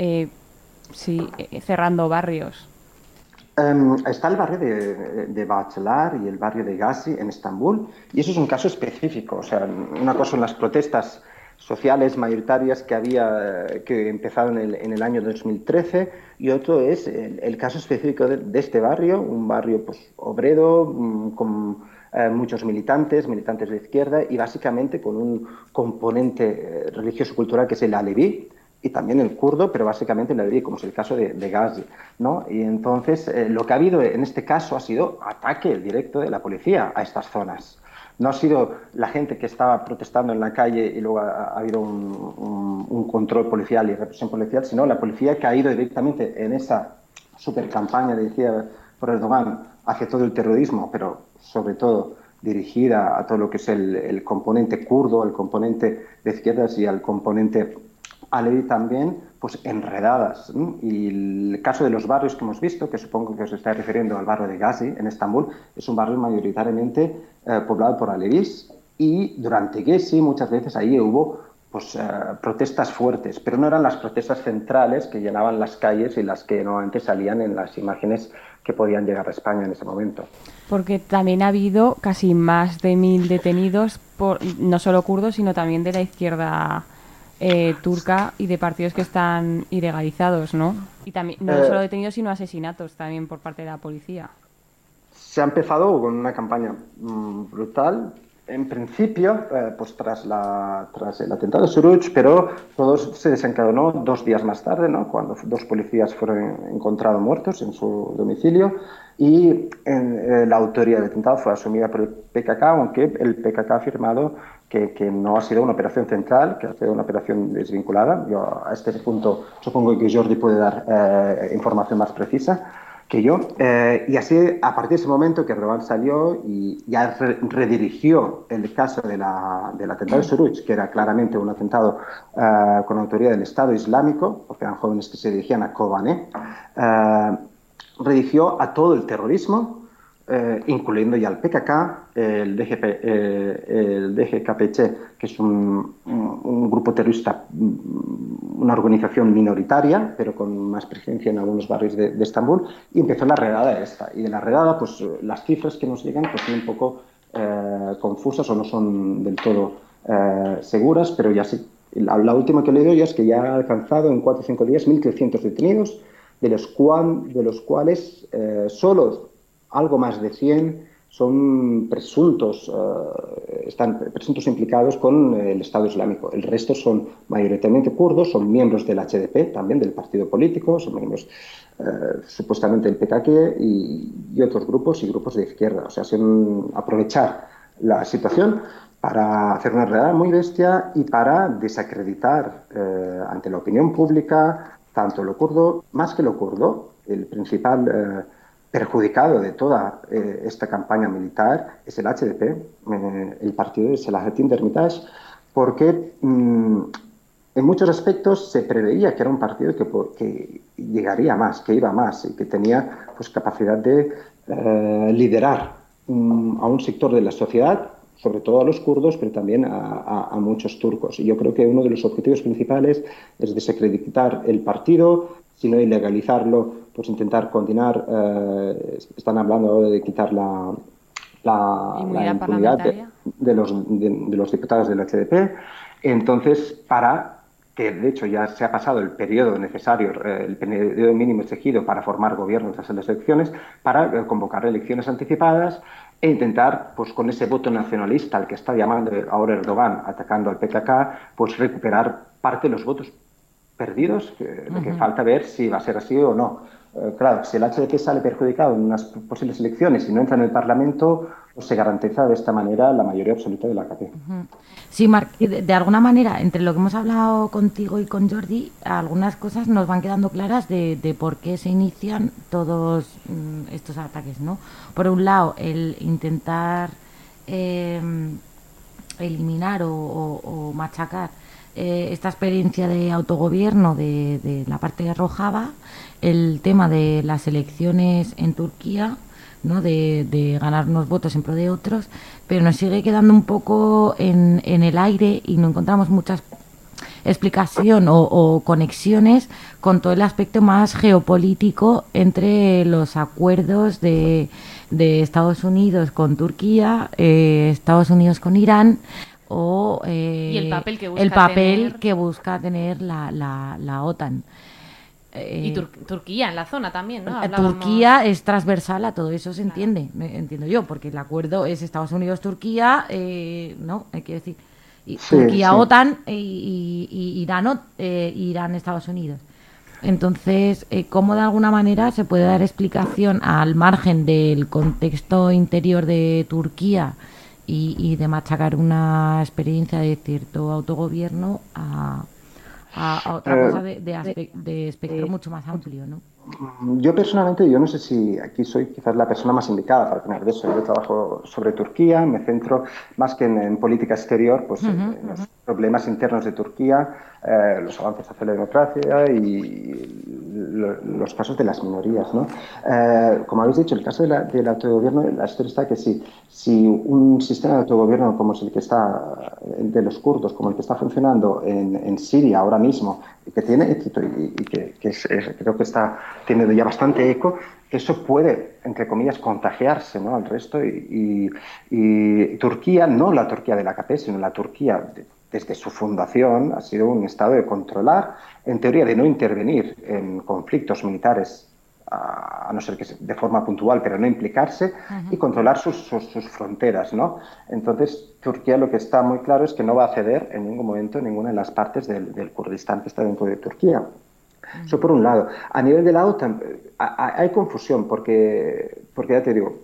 cerrando barrios. Está el barrio de Bahçeler y el barrio de Gazi en Estambul, y eso es un caso específico. O sea, una cosa son las protestas sociales mayoritarias que empezaron en el año 2013, y otro es el caso específico de este barrio, un barrio pues obrero, con muchos militantes de izquierda, y básicamente con un componente religioso cultural que es el aleví y también el kurdo, pero básicamente el aleví, como es el caso de Gazi, ¿no? Y entonces lo que ha habido en este caso ha sido ataque directo de la policía a estas zonas. No ha sido la gente que estaba protestando en la calle y luego ha habido un control policial y represión policial, sino la policía que ha ido directamente en esa supercampaña dirigida por Erdogan hacia todo el terrorismo, pero sobre todo dirigida a todo lo que es el componente kurdo, el componente de izquierdas y al componente aleví también, pues enredadas, ¿no? Y el caso de los barrios que hemos visto, que supongo que os está refiriendo al barrio de Gazi, en Estambul, es un barrio mayoritariamente poblado por alevíes, y durante Gezi muchas veces ahí hubo pues, protestas fuertes, pero no eran las protestas centrales que llenaban las calles y las que normalmente salían en las imágenes que podían llegar a España en ese momento. Porque también ha habido casi más de 1000 detenidos, no solo kurdos, sino también de la izquierda turca y de partidos que están ilegalizados, ¿no? Y también no solo detenidos, sino asesinatos también por parte de la policía. Se ha empezado con una campaña brutal, en principio, pues tras el atentado de Suruç, pero todo se desencadenó 2 días más tarde, ¿no? Cuando 2 policías fueron encontrados muertos en su domicilio, y la autoría del atentado fue asumida por el PKK, aunque el PKK ha afirmado que no ha sido una operación central, que ha sido una operación desvinculada. Yo a este punto supongo que Jordi puede dar información más precisa que yo. Y así, a partir de ese momento que Erdogan salió y ya redirigió el caso del atentado de Suruç, que era claramente un atentado con autoría del Estado Islámico, porque eran jóvenes que se dirigían a Kobane, redirigió a todo el terrorismo, incluyendo ya el PKK, el DGKPC, que es un grupo terrorista, una organización minoritaria, pero con más presencia en algunos barrios de Estambul, y empezó la redada esta. Y de la redada, pues las cifras que nos llegan pues, son un poco confusas o no son del todo seguras, pero ya sí. La última que he leído ya es que ya ha alcanzado en 4 o 5 días 1.300 detenidos, de los cuales solo algo más de 100 son están presuntos implicados con el Estado Islámico. El resto son mayoritariamente kurdos, son miembros del HDP, también del partido político, son miembros supuestamente del PKK y otros grupos y grupos de izquierda. O sea, aprovechar la situación para hacer una redada muy bestia y para desacreditar ante la opinión pública tanto lo kurdo, más que lo kurdo, el principal perjudicado de toda esta campaña militar es el HDP, el partido de Selahattin Demirtas, porque en muchos aspectos se preveía que era un partido que llegaría más, que iba más y que tenía pues, capacidad de liderar a un sector de la sociedad, sobre todo a los kurdos, pero también a muchos turcos. Y yo creo que uno de los objetivos principales es desacreditar el partido, si no ilegalizarlo, pues intentar condenar. Están hablando ahora de quitar la impunidad de los diputados del HDP. Entonces, para que de hecho ya se ha pasado el periodo necesario, el periodo mínimo exigido para formar gobierno tras las elecciones, para convocar elecciones anticipadas e intentar, pues con ese voto nacionalista al que está llamando ahora Erdogan, atacando al PKK, pues recuperar parte de los votos perdidos, lo que falta ver si va a ser así o no. Claro, si el HDP sale perjudicado en unas posibles elecciones y no entra en el Parlamento, pues se garantiza de esta manera la mayoría absoluta de la AKP. Sí, Marc, de alguna manera, entre lo que hemos hablado contigo y con Jordi, algunas cosas nos van quedando claras de por qué se inician todos estos ataques, ¿no? Por un lado, el intentar eliminar o machacar esta experiencia de autogobierno de la parte de Rojava, el tema de las elecciones en Turquía, ¿no? de ganarnos votos en pro de otros, pero nos sigue quedando un poco en el aire y no encontramos mucha explicación o conexiones con todo el aspecto más geopolítico entre los acuerdos de Estados Unidos con Turquía, Estados Unidos con Irán, y el papel que busca tener la OTAN. Y Turquía en la zona también, ¿no? Turquía es transversal a todo eso, se entiende, entiendo yo, porque el acuerdo es Estados Unidos-Turquía, ¿no? Hay que decir, Turquía, OTAN y Irán, Estados Unidos. Entonces, ¿cómo de alguna manera se puede dar explicación al margen del contexto interior de Turquía y de machacar una experiencia de cierto autogobierno a otra cosa de espectro mucho más amplio, ¿no? Yo personalmente, yo no sé si aquí soy quizás la persona más indicada para opinar de eso. Yo trabajo sobre Turquía, me centro más que en política exterior, pues en los problemas internos de Turquía, los avances hacia la democracia y los casos de las minorías, ¿no? Como habéis dicho, el caso del autogobierno, la historia está que si un sistema de autogobierno como es el que está, de los kurdos, como el que está funcionando en Siria ahora mismo, y que tiene éxito y que creo que tiene ya bastante eco, eso puede, entre comillas, contagiarse, ¿no?, al resto. Y Turquía, no la Turquía de la AKP, sino la Turquía desde su fundación, ha sido un estado de controlar, en teoría de no intervenir en conflictos militares, a no ser que de forma puntual, pero no implicarse, y controlar sus fronteras, ¿no? Entonces, Turquía lo que está muy claro es que no va a ceder en ningún momento ninguna de las partes del Kurdistán que está dentro de Turquía. Eso por un lado. A nivel de la OTAN hay confusión porque ya te digo,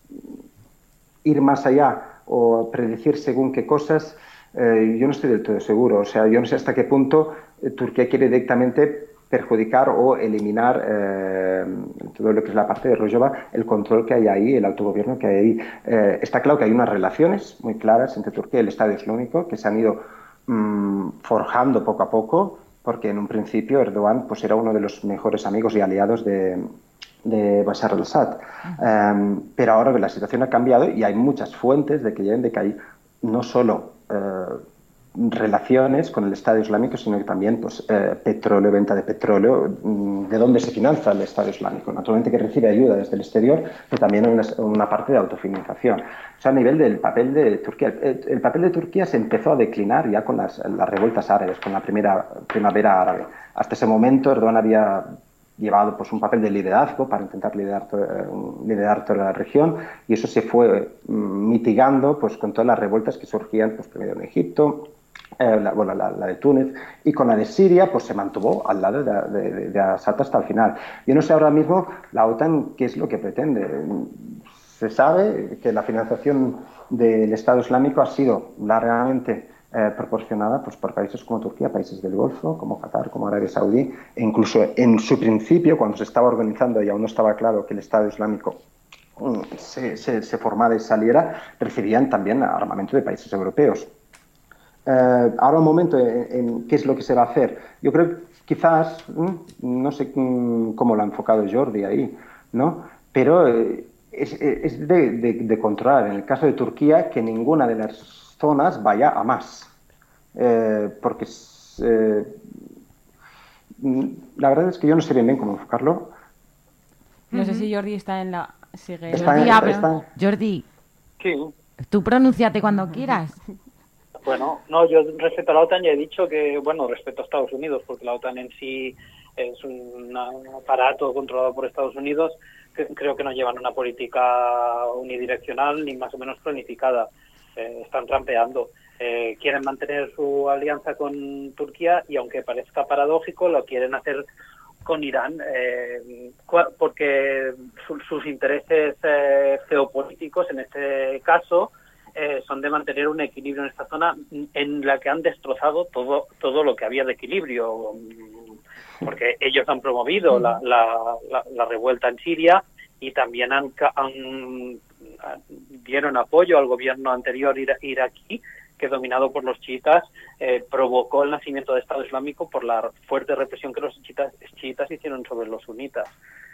ir más allá o predecir según qué cosas, yo no estoy del todo seguro. O sea, yo no sé hasta qué punto Turquía quiere directamente perjudicar o eliminar todo lo que es la parte de Rojava, el control que hay ahí, el autogobierno que hay ahí. Está claro que hay unas relaciones muy claras entre Turquía y el Estado Islámico que se han ido forjando poco a poco, porque en un principio Erdogan pues era uno de los mejores amigos y aliados de Bashar al-Assad. Pero ahora la situación ha cambiado y hay muchas fuentes de que hay no solo relaciones con el Estado Islámico, sino que también pues, petróleo, venta de petróleo, de dónde se finanza el Estado Islámico. Naturalmente que recibe ayuda desde el exterior, pero también hay una parte de autofinanciación. O sea, a nivel del papel de Turquía, el papel de Turquía se empezó a declinar ya con las revueltas árabes, con la primavera árabe. Hasta ese momento Erdogan había llevado pues, un papel de liderazgo para intentar liderar toda la región, y eso se fue mitigando pues, con todas las revueltas que surgían pues, primero en Egipto, la de Túnez, y con la de Siria pues se mantuvo al lado de Assad hasta el final. Yo no sé ahora mismo la OTAN qué es lo que pretende. Se sabe que la financiación del Estado Islámico ha sido largamente proporcionada pues, por países como Turquía, países del Golfo, como Qatar, como Arabia Saudí, e incluso en su principio, cuando se estaba organizando y aún no estaba claro que el Estado Islámico se formara y saliera, recibían también armamento de países europeos. Ahora un momento en qué es lo que se va a hacer. Yo creo que quizás, no sé cómo lo ha enfocado Jordi ahí, ¿no? Pero es de controlar, en el caso de Turquía, que ninguna de las zonas vaya a más. Porque la verdad es que yo no sé bien cómo enfocarlo. No sé si Jordi está en la... Sigue. Jordi, sí. Tú pronúnciate cuando quieras. Bueno, no, yo respecto a la OTAN ya he dicho que, bueno, respecto a Estados Unidos, porque la OTAN en sí es un aparato controlado por Estados Unidos, creo que no llevan una política unidireccional ni más o menos planificada. Están trampeando. Quieren mantener su alianza con Turquía y, aunque parezca paradójico, lo quieren hacer con Irán, porque sus intereses geopolíticos, en este caso, son de mantener un equilibrio en esta zona en la que han destrozado todo lo que había de equilibrio, porque ellos han promovido la revuelta en Siria y también dieron apoyo al gobierno anterior iraquí, que dominado por los chiitas provocó el nacimiento del Estado Islámico por la fuerte represión que los chiitas hicieron sobre los sunitas.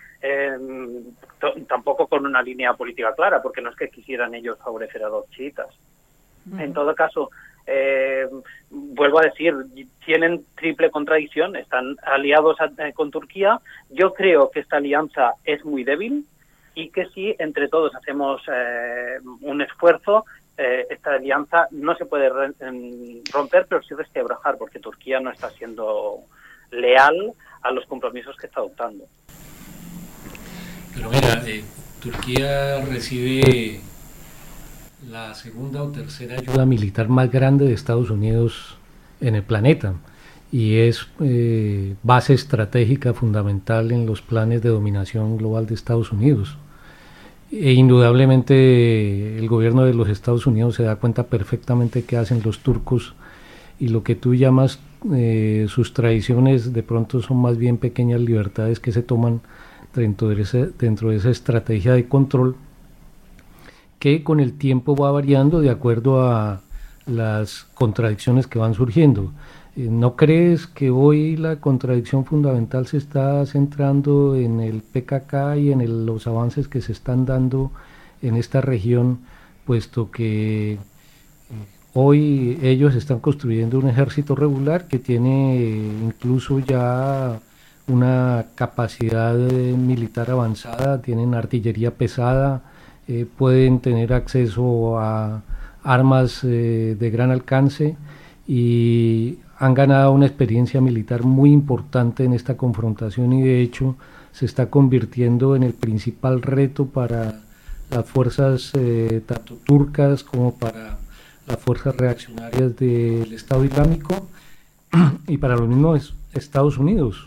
Tampoco con una línea política clara, porque no es que quisieran ellos favorecer a los chiitas. En todo caso, vuelvo a decir, tienen triple contradicción, están aliados con Turquía. Yo creo que esta alianza es muy débil y que si entre todos hacemos un esfuerzo, esta alianza no se puede romper, pero sí resquebrajar, porque Turquía no está siendo leal a los compromisos que está adoptando. Pero mira, Turquía recibe la segunda o tercera ayuda militar más grande de Estados Unidos en el planeta y es base estratégica fundamental en los planes de dominación global de Estados Unidos. E indudablemente el gobierno de los Estados Unidos se da cuenta perfectamente qué hacen los turcos y lo que tú llamas sus tradiciones de pronto son más bien pequeñas libertades que se toman dentro de esa estrategia de control, que con el tiempo va variando de acuerdo a las contradicciones que van surgiendo. ¿No crees que hoy la contradicción fundamental se está centrando en el PKK y en los avances que se están dando en esta región, puesto que hoy ellos están construyendo un ejército regular que tiene incluso ya una capacidad militar avanzada, tienen artillería pesada, pueden tener acceso a armas de gran alcance y han ganado una experiencia militar muy importante en esta confrontación y de hecho se está convirtiendo en el principal reto para las fuerzas tanto turcas como para las fuerzas reaccionarias del Estado Islámico y para los mismos Estados Unidos.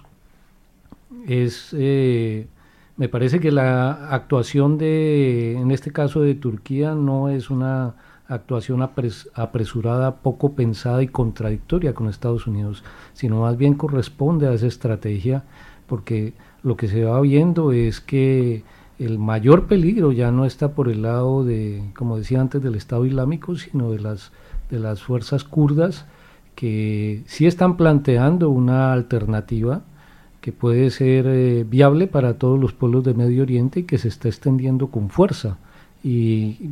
Me parece que la actuación en este caso de Turquía no es una actuación apresurada, poco pensada y contradictoria con Estados Unidos, sino más bien corresponde a esa estrategia, porque lo que se va viendo es que el mayor peligro ya no está por el lado de, como decía antes, del Estado Islámico, sino de las fuerzas kurdas, que sí están planteando una alternativa que puede ser viable para todos los pueblos de Medio Oriente y que se está extendiendo con fuerza. Y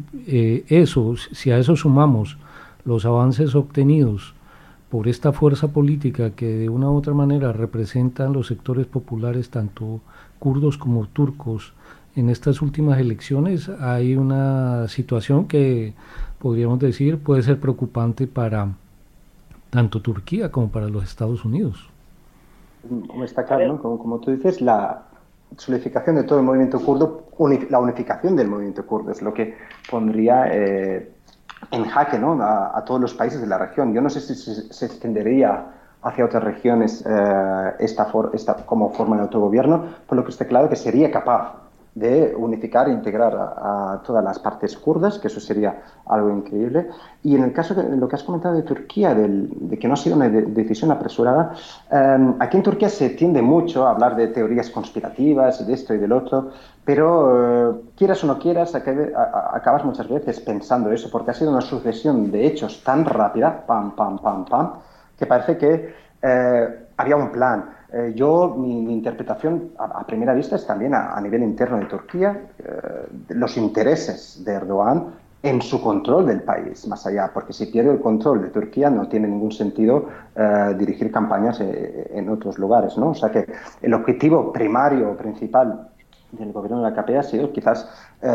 si a eso sumamos los avances obtenidos por esta fuerza política que de una u otra manera representan los sectores populares, tanto kurdos como turcos, en estas últimas elecciones, hay una situación que podríamos decir puede ser preocupante para tanto Turquía como para los Estados Unidos. Como está claro, ¿no? Como tú dices, la solidificación de todo el movimiento kurdo, la unificación del movimiento kurdo es lo que pondría en jaque, ¿no? a todos los países de la región. Yo no sé si se extendería hacia otras regiones esta como forma de autogobierno, por lo que está claro que sería capaz de unificar e integrar a todas las partes kurdas, que eso sería algo increíble. Y en el caso de lo que has comentado de Turquía, de que no ha sido una decisión apresurada, aquí en Turquía se tiende mucho a hablar de teorías conspirativas, de esto y del otro, pero quieras o no quieras, acabas muchas veces pensando eso, porque ha sido una sucesión de hechos tan rápida, pam, pam, pam, pam, que parece que había un plan. Mi interpretación a primera vista es también a nivel interno de Turquía, los intereses de Erdogan en su control del país, más allá, porque si pierde el control de Turquía no tiene ningún sentido dirigir campañas en otros lugares, ¿no? O sea que el objetivo primario, principal del gobierno de la AKP ha sido quizás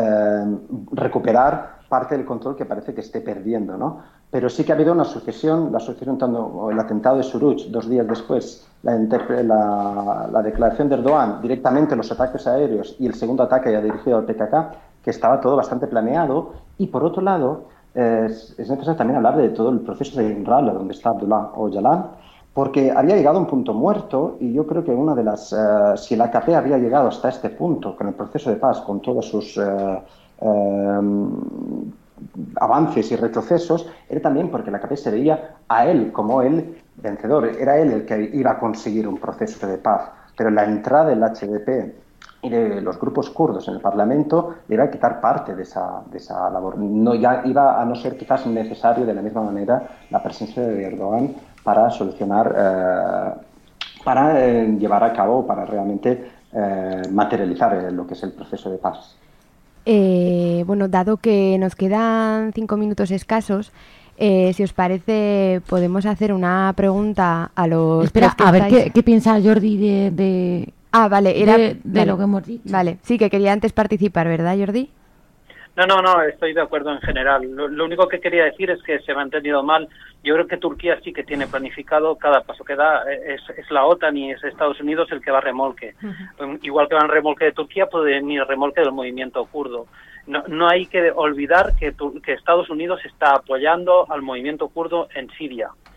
recuperar parte del control que parece que esté perdiendo, ¿no? Pero sí que ha habido una sucesión, el atentado de Suruç 2 días después, la declaración de Erdogan, directamente los ataques aéreos y el segundo ataque ya dirigido al PKK, que estaba todo bastante planeado. Y por otro lado, es necesario también hablar de todo el proceso de Imrala, donde está Abdullah Öcalan, porque había llegado a un punto muerto y yo creo que si el AKP había llegado hasta este punto con el proceso de paz, con todos sus avances y retrocesos, era también porque la AKP se veía a él como el vencedor, era él el que iba a conseguir un proceso de paz, pero la entrada del HDP y de los grupos kurdos en el Parlamento le iba a quitar parte de esa labor. Ya iba a no ser quizás necesario de la misma manera la presencia de Erdogan para solucionar, para llevar a cabo, para realmente materializar lo que es el proceso de paz. Bueno, dado que nos quedan 5 minutos escasos, si os parece, podemos hacer una pregunta a los... Espera, a ver qué piensa Jordi de vale, de lo que hemos dicho. Vale, sí, que quería antes participar, ¿verdad, Jordi? No, estoy de acuerdo en general. Lo único que quería decir es que se me ha entendido mal. Yo creo que Turquía sí que tiene planificado cada paso que da. Es la OTAN y es Estados Unidos el que va a remolque. Igual que va en remolque de Turquía, puede venir remolque del movimiento kurdo. No hay que olvidar que Estados Unidos está apoyando al movimiento kurdo en Siria.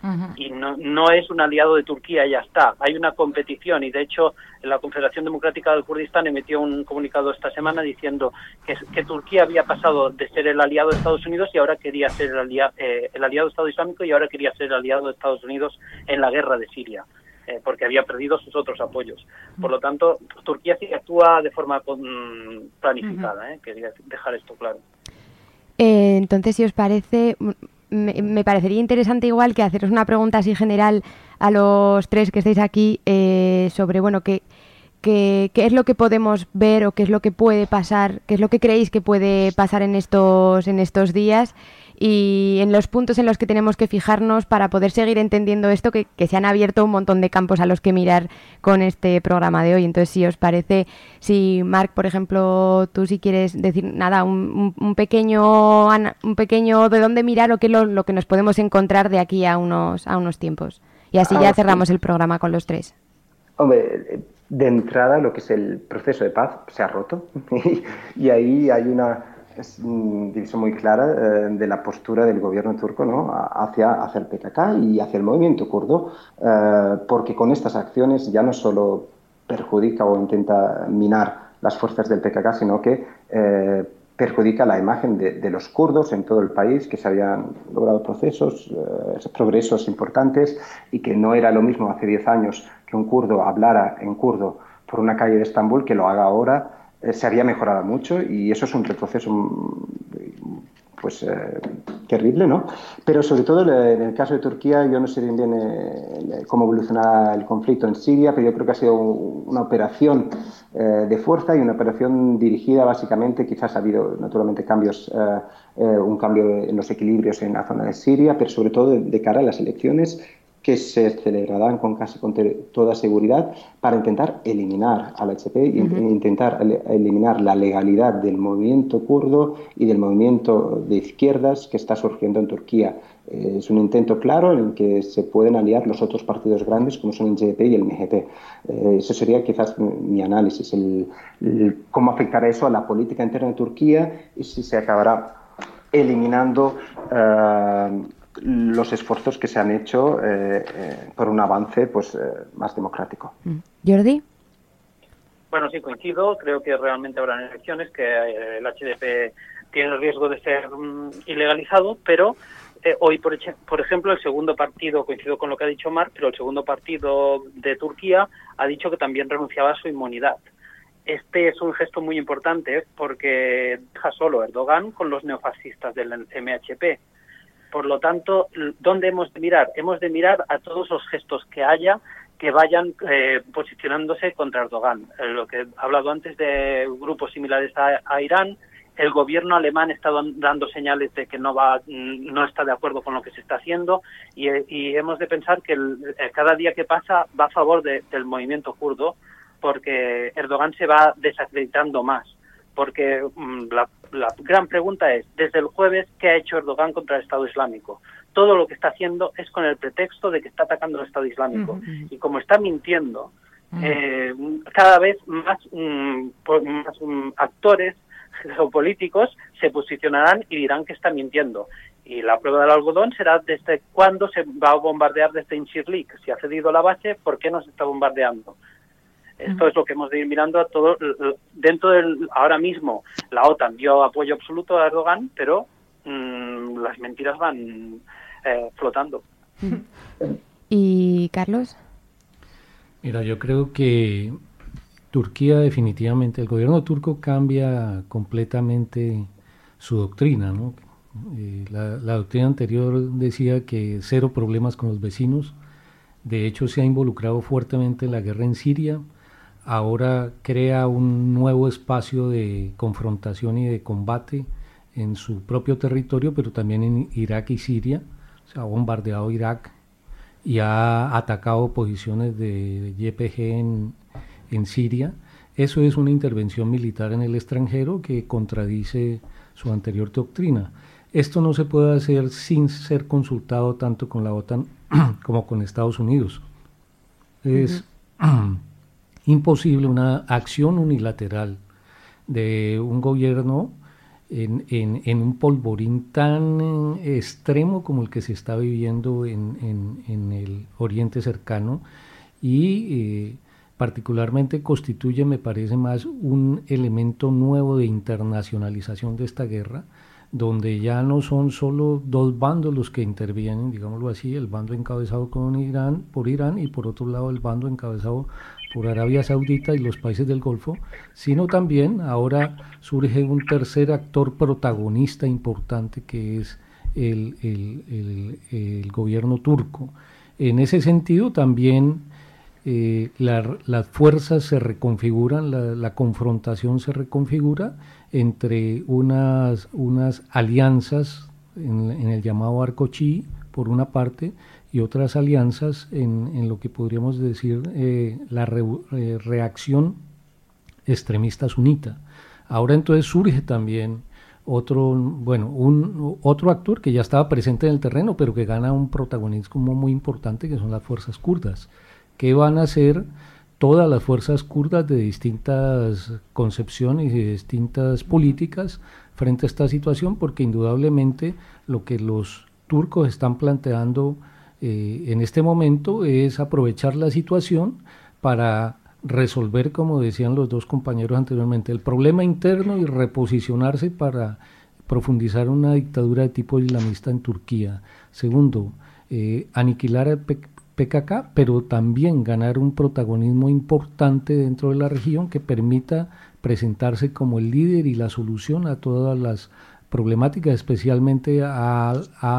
y no es un aliado de Turquía y ya está. Hay una competición y de hecho la Confederación Democrática del Kurdistán emitió un comunicado esta semana diciendo que Turquía había pasado de ser el aliado de Estados Unidos y ahora quería ser el aliado de Estado Islámico y ahora quería ser el aliado de Estados Unidos en la guerra de Siria, porque había perdido sus otros apoyos. Por lo tanto, Turquía sí actúa de forma planificada, quería dejar esto claro. Entonces, si os parece, me parecería interesante igual que haceros una pregunta así general a los tres que estáis aquí sobre, bueno, qué es lo que podemos ver o qué es lo que puede pasar, qué es lo que creéis que puede pasar en estos días y en los puntos en los que tenemos que fijarnos para poder seguir entendiendo esto, que se han abierto un montón de campos a los que mirar con este programa de hoy. Entonces, si os parece, si Marc, por ejemplo, tú si quieres decir nada, un pequeño de dónde mirar o qué es lo que nos podemos encontrar de aquí a unos tiempos. Y así ya cerramos el programa con los tres. Hombre, de entrada lo que es el proceso de paz se ha roto y ahí hay una división muy clara de la postura del gobierno turco, ¿no?, hacia el PKK y hacia el movimiento kurdo, porque con estas acciones ya no solo perjudica o intenta minar las fuerzas del PKK, sino que perjudica la imagen de los kurdos en todo el país, que se habían logrado progresos importantes y que no era lo mismo hace 10 años que un kurdo hablara en kurdo por una calle de Estambul que lo haga ahora. Se había mejorado mucho y eso es un retroceso terrible, ¿no? Pero sobre todo en el caso de Turquía, yo no sé bien cómo evolucionará el conflicto en Siria, pero yo creo que ha sido una operación de fuerza y una operación dirigida básicamente, quizás ha habido naturalmente un cambio en los equilibrios en la zona de Siria, pero sobre todo de cara a las elecciones que se celebrarán con toda seguridad para intentar eliminar al HP e intentar eliminar la legalidad del movimiento kurdo y del movimiento de izquierdas que está surgiendo en Turquía. Es un intento claro en el que se pueden aliar los otros partidos grandes como son el CHP y el MHP. Eso sería quizás mi análisis, cómo afectará eso a la política interna de Turquía y si se acabará eliminando los esfuerzos que se han hecho por un avance más democrático. ¿Jordi? Bueno, sí, coincido. Creo que realmente habrán elecciones, que el HDP tiene el riesgo de ser ilegalizado, pero hoy, por ejemplo, el segundo partido, coincido con lo que ha dicho Marc, pero el segundo partido de Turquía ha dicho que también renunciaba a su inmunidad. Este es un gesto muy importante porque deja solo a Erdogan con los neofascistas del MHP. Por lo tanto, ¿dónde hemos de mirar? Hemos de mirar a todos los gestos que haya que vayan posicionándose contra Erdogan. Lo que he hablado antes de grupos similares a Irán, el gobierno alemán está dando señales de que no está de acuerdo con lo que se está haciendo y hemos de pensar que cada día que pasa va a favor del movimiento kurdo porque Erdogan se va desacreditando más. Porque la gran pregunta es, desde el jueves, ¿qué ha hecho Erdogan contra el Estado Islámico? Todo lo que está haciendo es con el pretexto de que está atacando al Estado Islámico. Y como está mintiendo, cada vez más actores geopolíticos se posicionarán y dirán que está mintiendo. Y la prueba del algodón será desde cuándo se va a bombardear desde Incirlik. Si ha cedido la base, ¿por qué no se está bombardeando? Esto es lo que hemos de ir mirando a todo. Ahora mismo la OTAN dio apoyo absoluto a Erdogan, pero las mentiras van flotando. ¿Y Carlos? Mira, yo creo que Turquía definitivamente, el gobierno turco cambia completamente su doctrina, ¿no? La doctrina anterior decía que cero problemas con los vecinos. De hecho, se ha involucrado fuertemente en la guerra en Siria. Ahora crea un nuevo espacio de confrontación y de combate en su propio territorio, pero también en Irak y Siria. Se ha bombardeado Irak y ha atacado posiciones de YPG en Siria. Eso es una intervención militar en el extranjero que contradice su anterior doctrina. Esto no se puede hacer sin ser consultado tanto con la OTAN como con Estados Unidos. Es imposible una acción unilateral de un gobierno en un polvorín tan extremo como el que se está viviendo en el Oriente Cercano y particularmente constituye, me parece más, un elemento nuevo de internacionalización de esta guerra, donde ya no son solo dos bandos los que intervienen, digámoslo así, el bando encabezado por Irán y por otro lado el bando encabezado por Arabia Saudita y los países del Golfo, sino también ahora surge un tercer actor protagonista importante que es el gobierno turco. En ese sentido también las fuerzas se reconfiguran, la confrontación se reconfigura entre unas alianzas en el llamado arco chií, por una parte, y otras alianzas en lo que podríamos decir la reacción extremista sunita. Ahora entonces surge también otro actor que ya estaba presente en el terreno, pero que gana un protagonismo muy importante, que son las fuerzas kurdas. ¿Qué van a hacer todas las fuerzas kurdas de distintas concepciones y de distintas políticas frente a esta situación? Porque indudablemente lo que los turcos están planteando en este momento es aprovechar la situación para resolver, como decían los dos compañeros anteriormente, el problema interno y reposicionarse para profundizar una dictadura de tipo islamista en Turquía. Segundo, aniquilar el PKK, pero también ganar un protagonismo importante dentro de la región que permita presentarse como el líder y la solución a todas las problemáticas, especialmente a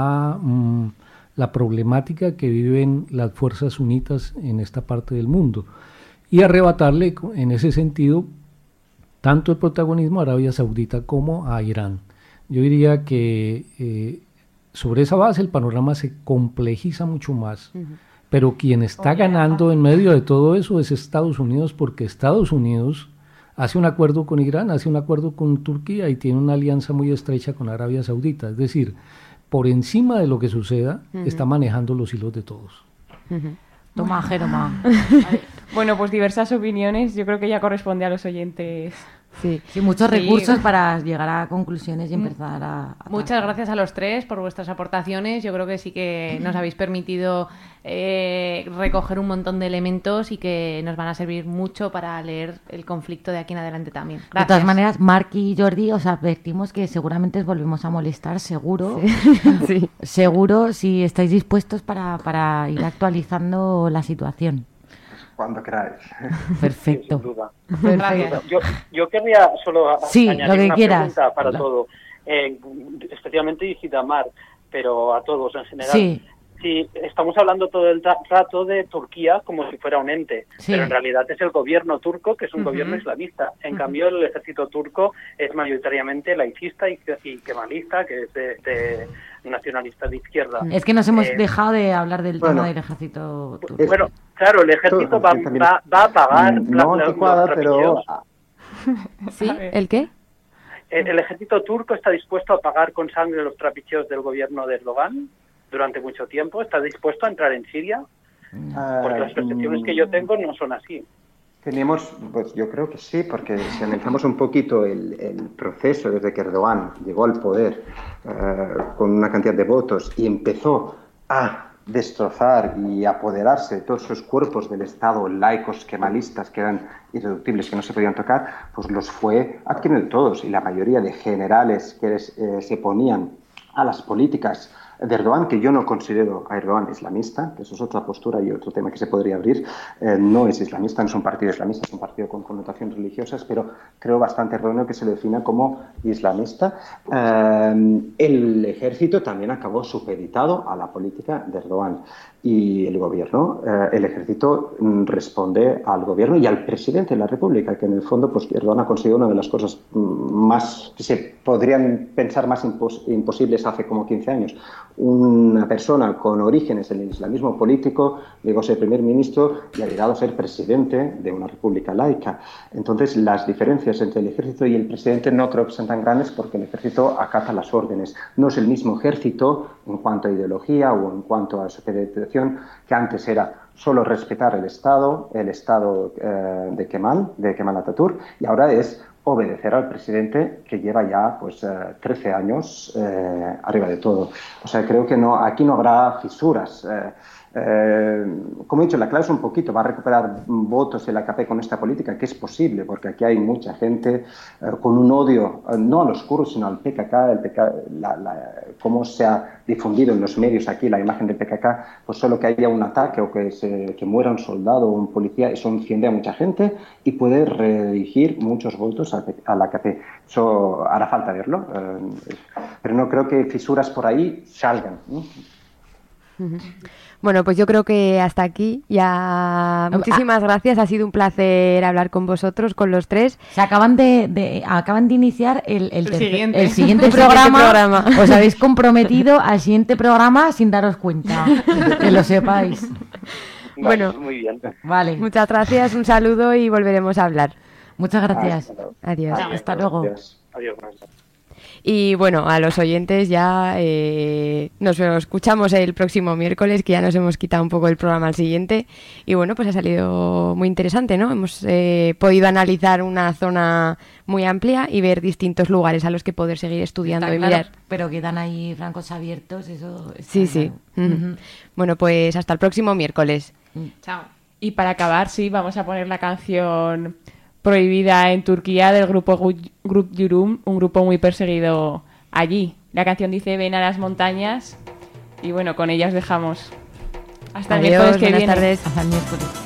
la problemática que viven las fuerzas sunitas en esta parte del mundo, y arrebatarle en ese sentido tanto el protagonismo a Arabia Saudita como a Irán. Yo diría que sobre esa base el panorama se complejiza mucho más, pero quien está ganando en medio de todo eso es Estados Unidos, porque Estados Unidos hace un acuerdo con Irán, hace un acuerdo con Turquía y tiene una alianza muy estrecha con Arabia Saudita, es decir, por encima de lo que suceda, está manejando los hilos de todos. Toma, Jeroma. Bueno, pues diversas opiniones, yo creo que ya corresponde a los oyentes. Sí, muchos recursos para llegar a conclusiones y empezar a Muchas gracias a los tres por vuestras aportaciones. Yo creo que sí que nos habéis permitido recoger un montón de elementos y que nos van a servir mucho para leer el conflicto de aquí en adelante también. Gracias. De todas maneras, Marc y Jordi, os advertimos que seguramente os volvemos a molestar, seguro. Sí. Seguro, si estáis dispuestos para ir actualizando la situación. Cuando queráis. Perfecto. Sí, sin duda. Perfecto. Yo querría solo añadir lo que una quieras. pregunta para todo, especialmente dirigida a Mar, pero a todos en general. Sí. Sí, estamos hablando todo el rato de Turquía como si fuera un ente, pero en realidad es el gobierno turco, que es un gobierno islamista. En cambio, el ejército turco es mayoritariamente laicista y kemalista, que es de nacionalista de izquierda. Es que nos hemos dejado de hablar del tema del ejército turco. Bueno, claro, el ejército va a pagar... No anticuada, pero... ¿Sí? ¿El qué? El ejército turco está dispuesto a pagar con sangre los trapicheos del gobierno de Erdogan durante mucho tiempo. ¿Está dispuesto a entrar en Siria? Porque las percepciones que yo tengo no son así. Pues yo creo que sí, porque si analizamos un poquito el proceso desde que Erdogan llegó al poder con una cantidad de votos y empezó a destrozar y apoderarse de todos esos cuerpos del Estado laicos kemalistas que eran irreductibles, que no se podían tocar, pues los fue adquiriendo todos, y la mayoría de generales que se ponían a las políticas de Erdogan, que yo no considero a Erdogan islamista, que eso es otra postura y otro tema que se podría abrir, no es islamista, no es un partido islamista, es un partido con connotaciones religiosas, pero creo bastante erróneo que se le defina como islamista. El ejército también acabó supeditado a la política de Erdogan, y el gobierno, el ejército responde al gobierno y al presidente de la República, que en el fondo pues Erdogan ha conseguido una de las cosas más que se podrían pensar más imposibles hace como 15 años. Una persona con orígenes en el islamismo político llegó a ser primer ministro y ha llegado a ser presidente de una república laica. Entonces, las diferencias entre el ejército y el presidente no creo que sean tan grandes, porque el ejército acata las órdenes. No es el mismo ejército en cuanto a ideología o en cuanto a supeditación, que antes era solo respetar el Estado de Kemal Atatürk, y ahora es obedecer al presidente que lleva ya pues 13 años arriba de todo. O sea, creo que aquí no habrá fisuras. Como he dicho, la clave es un poquito, va a recuperar votos el AKP con esta política, que es posible, porque aquí hay mucha gente con un odio, no a los kurdos, sino al PKK, cómo se ha difundido en los medios aquí la imagen del PKK, pues solo que haya un ataque o que muera un soldado o un policía, eso enciende a mucha gente y puede redirigir muchos votos al AKP. Eso hará falta verlo, pero no creo que fisuras por ahí salgan, ¿no? Bueno, pues yo creo que hasta aquí ya. Muchísimas gracias, ha sido un placer hablar con vosotros, con los tres. Se acaban de iniciar el siguiente El programa. Os habéis comprometido al siguiente programa sin daros cuenta, que lo sepáis. Bueno, muy bien. Vale. Muchas gracias, un saludo y volveremos a hablar. Muchas gracias. Adiós. Hasta luego. Adiós. Y bueno, a los oyentes ya nos escuchamos el próximo miércoles, que ya nos hemos quitado un poco el programa al siguiente. Y bueno, pues ha salido muy interesante, ¿no? Hemos podido analizar una zona muy amplia y ver distintos lugares a los que poder seguir estudiando Está y claro, mirar. pero quedan ahí francos abiertos, eso está Sí. claro. Bueno, pues hasta el próximo miércoles. Chao. Y para acabar, sí, vamos a poner la canción prohibida en Turquía del grupo Grup Yurum, un grupo muy perseguido allí. La canción dice ven a las montañas y bueno, con ellas dejamos. Hasta el Adiós, miércoles que buenas viene. tardes. Hasta el miércoles.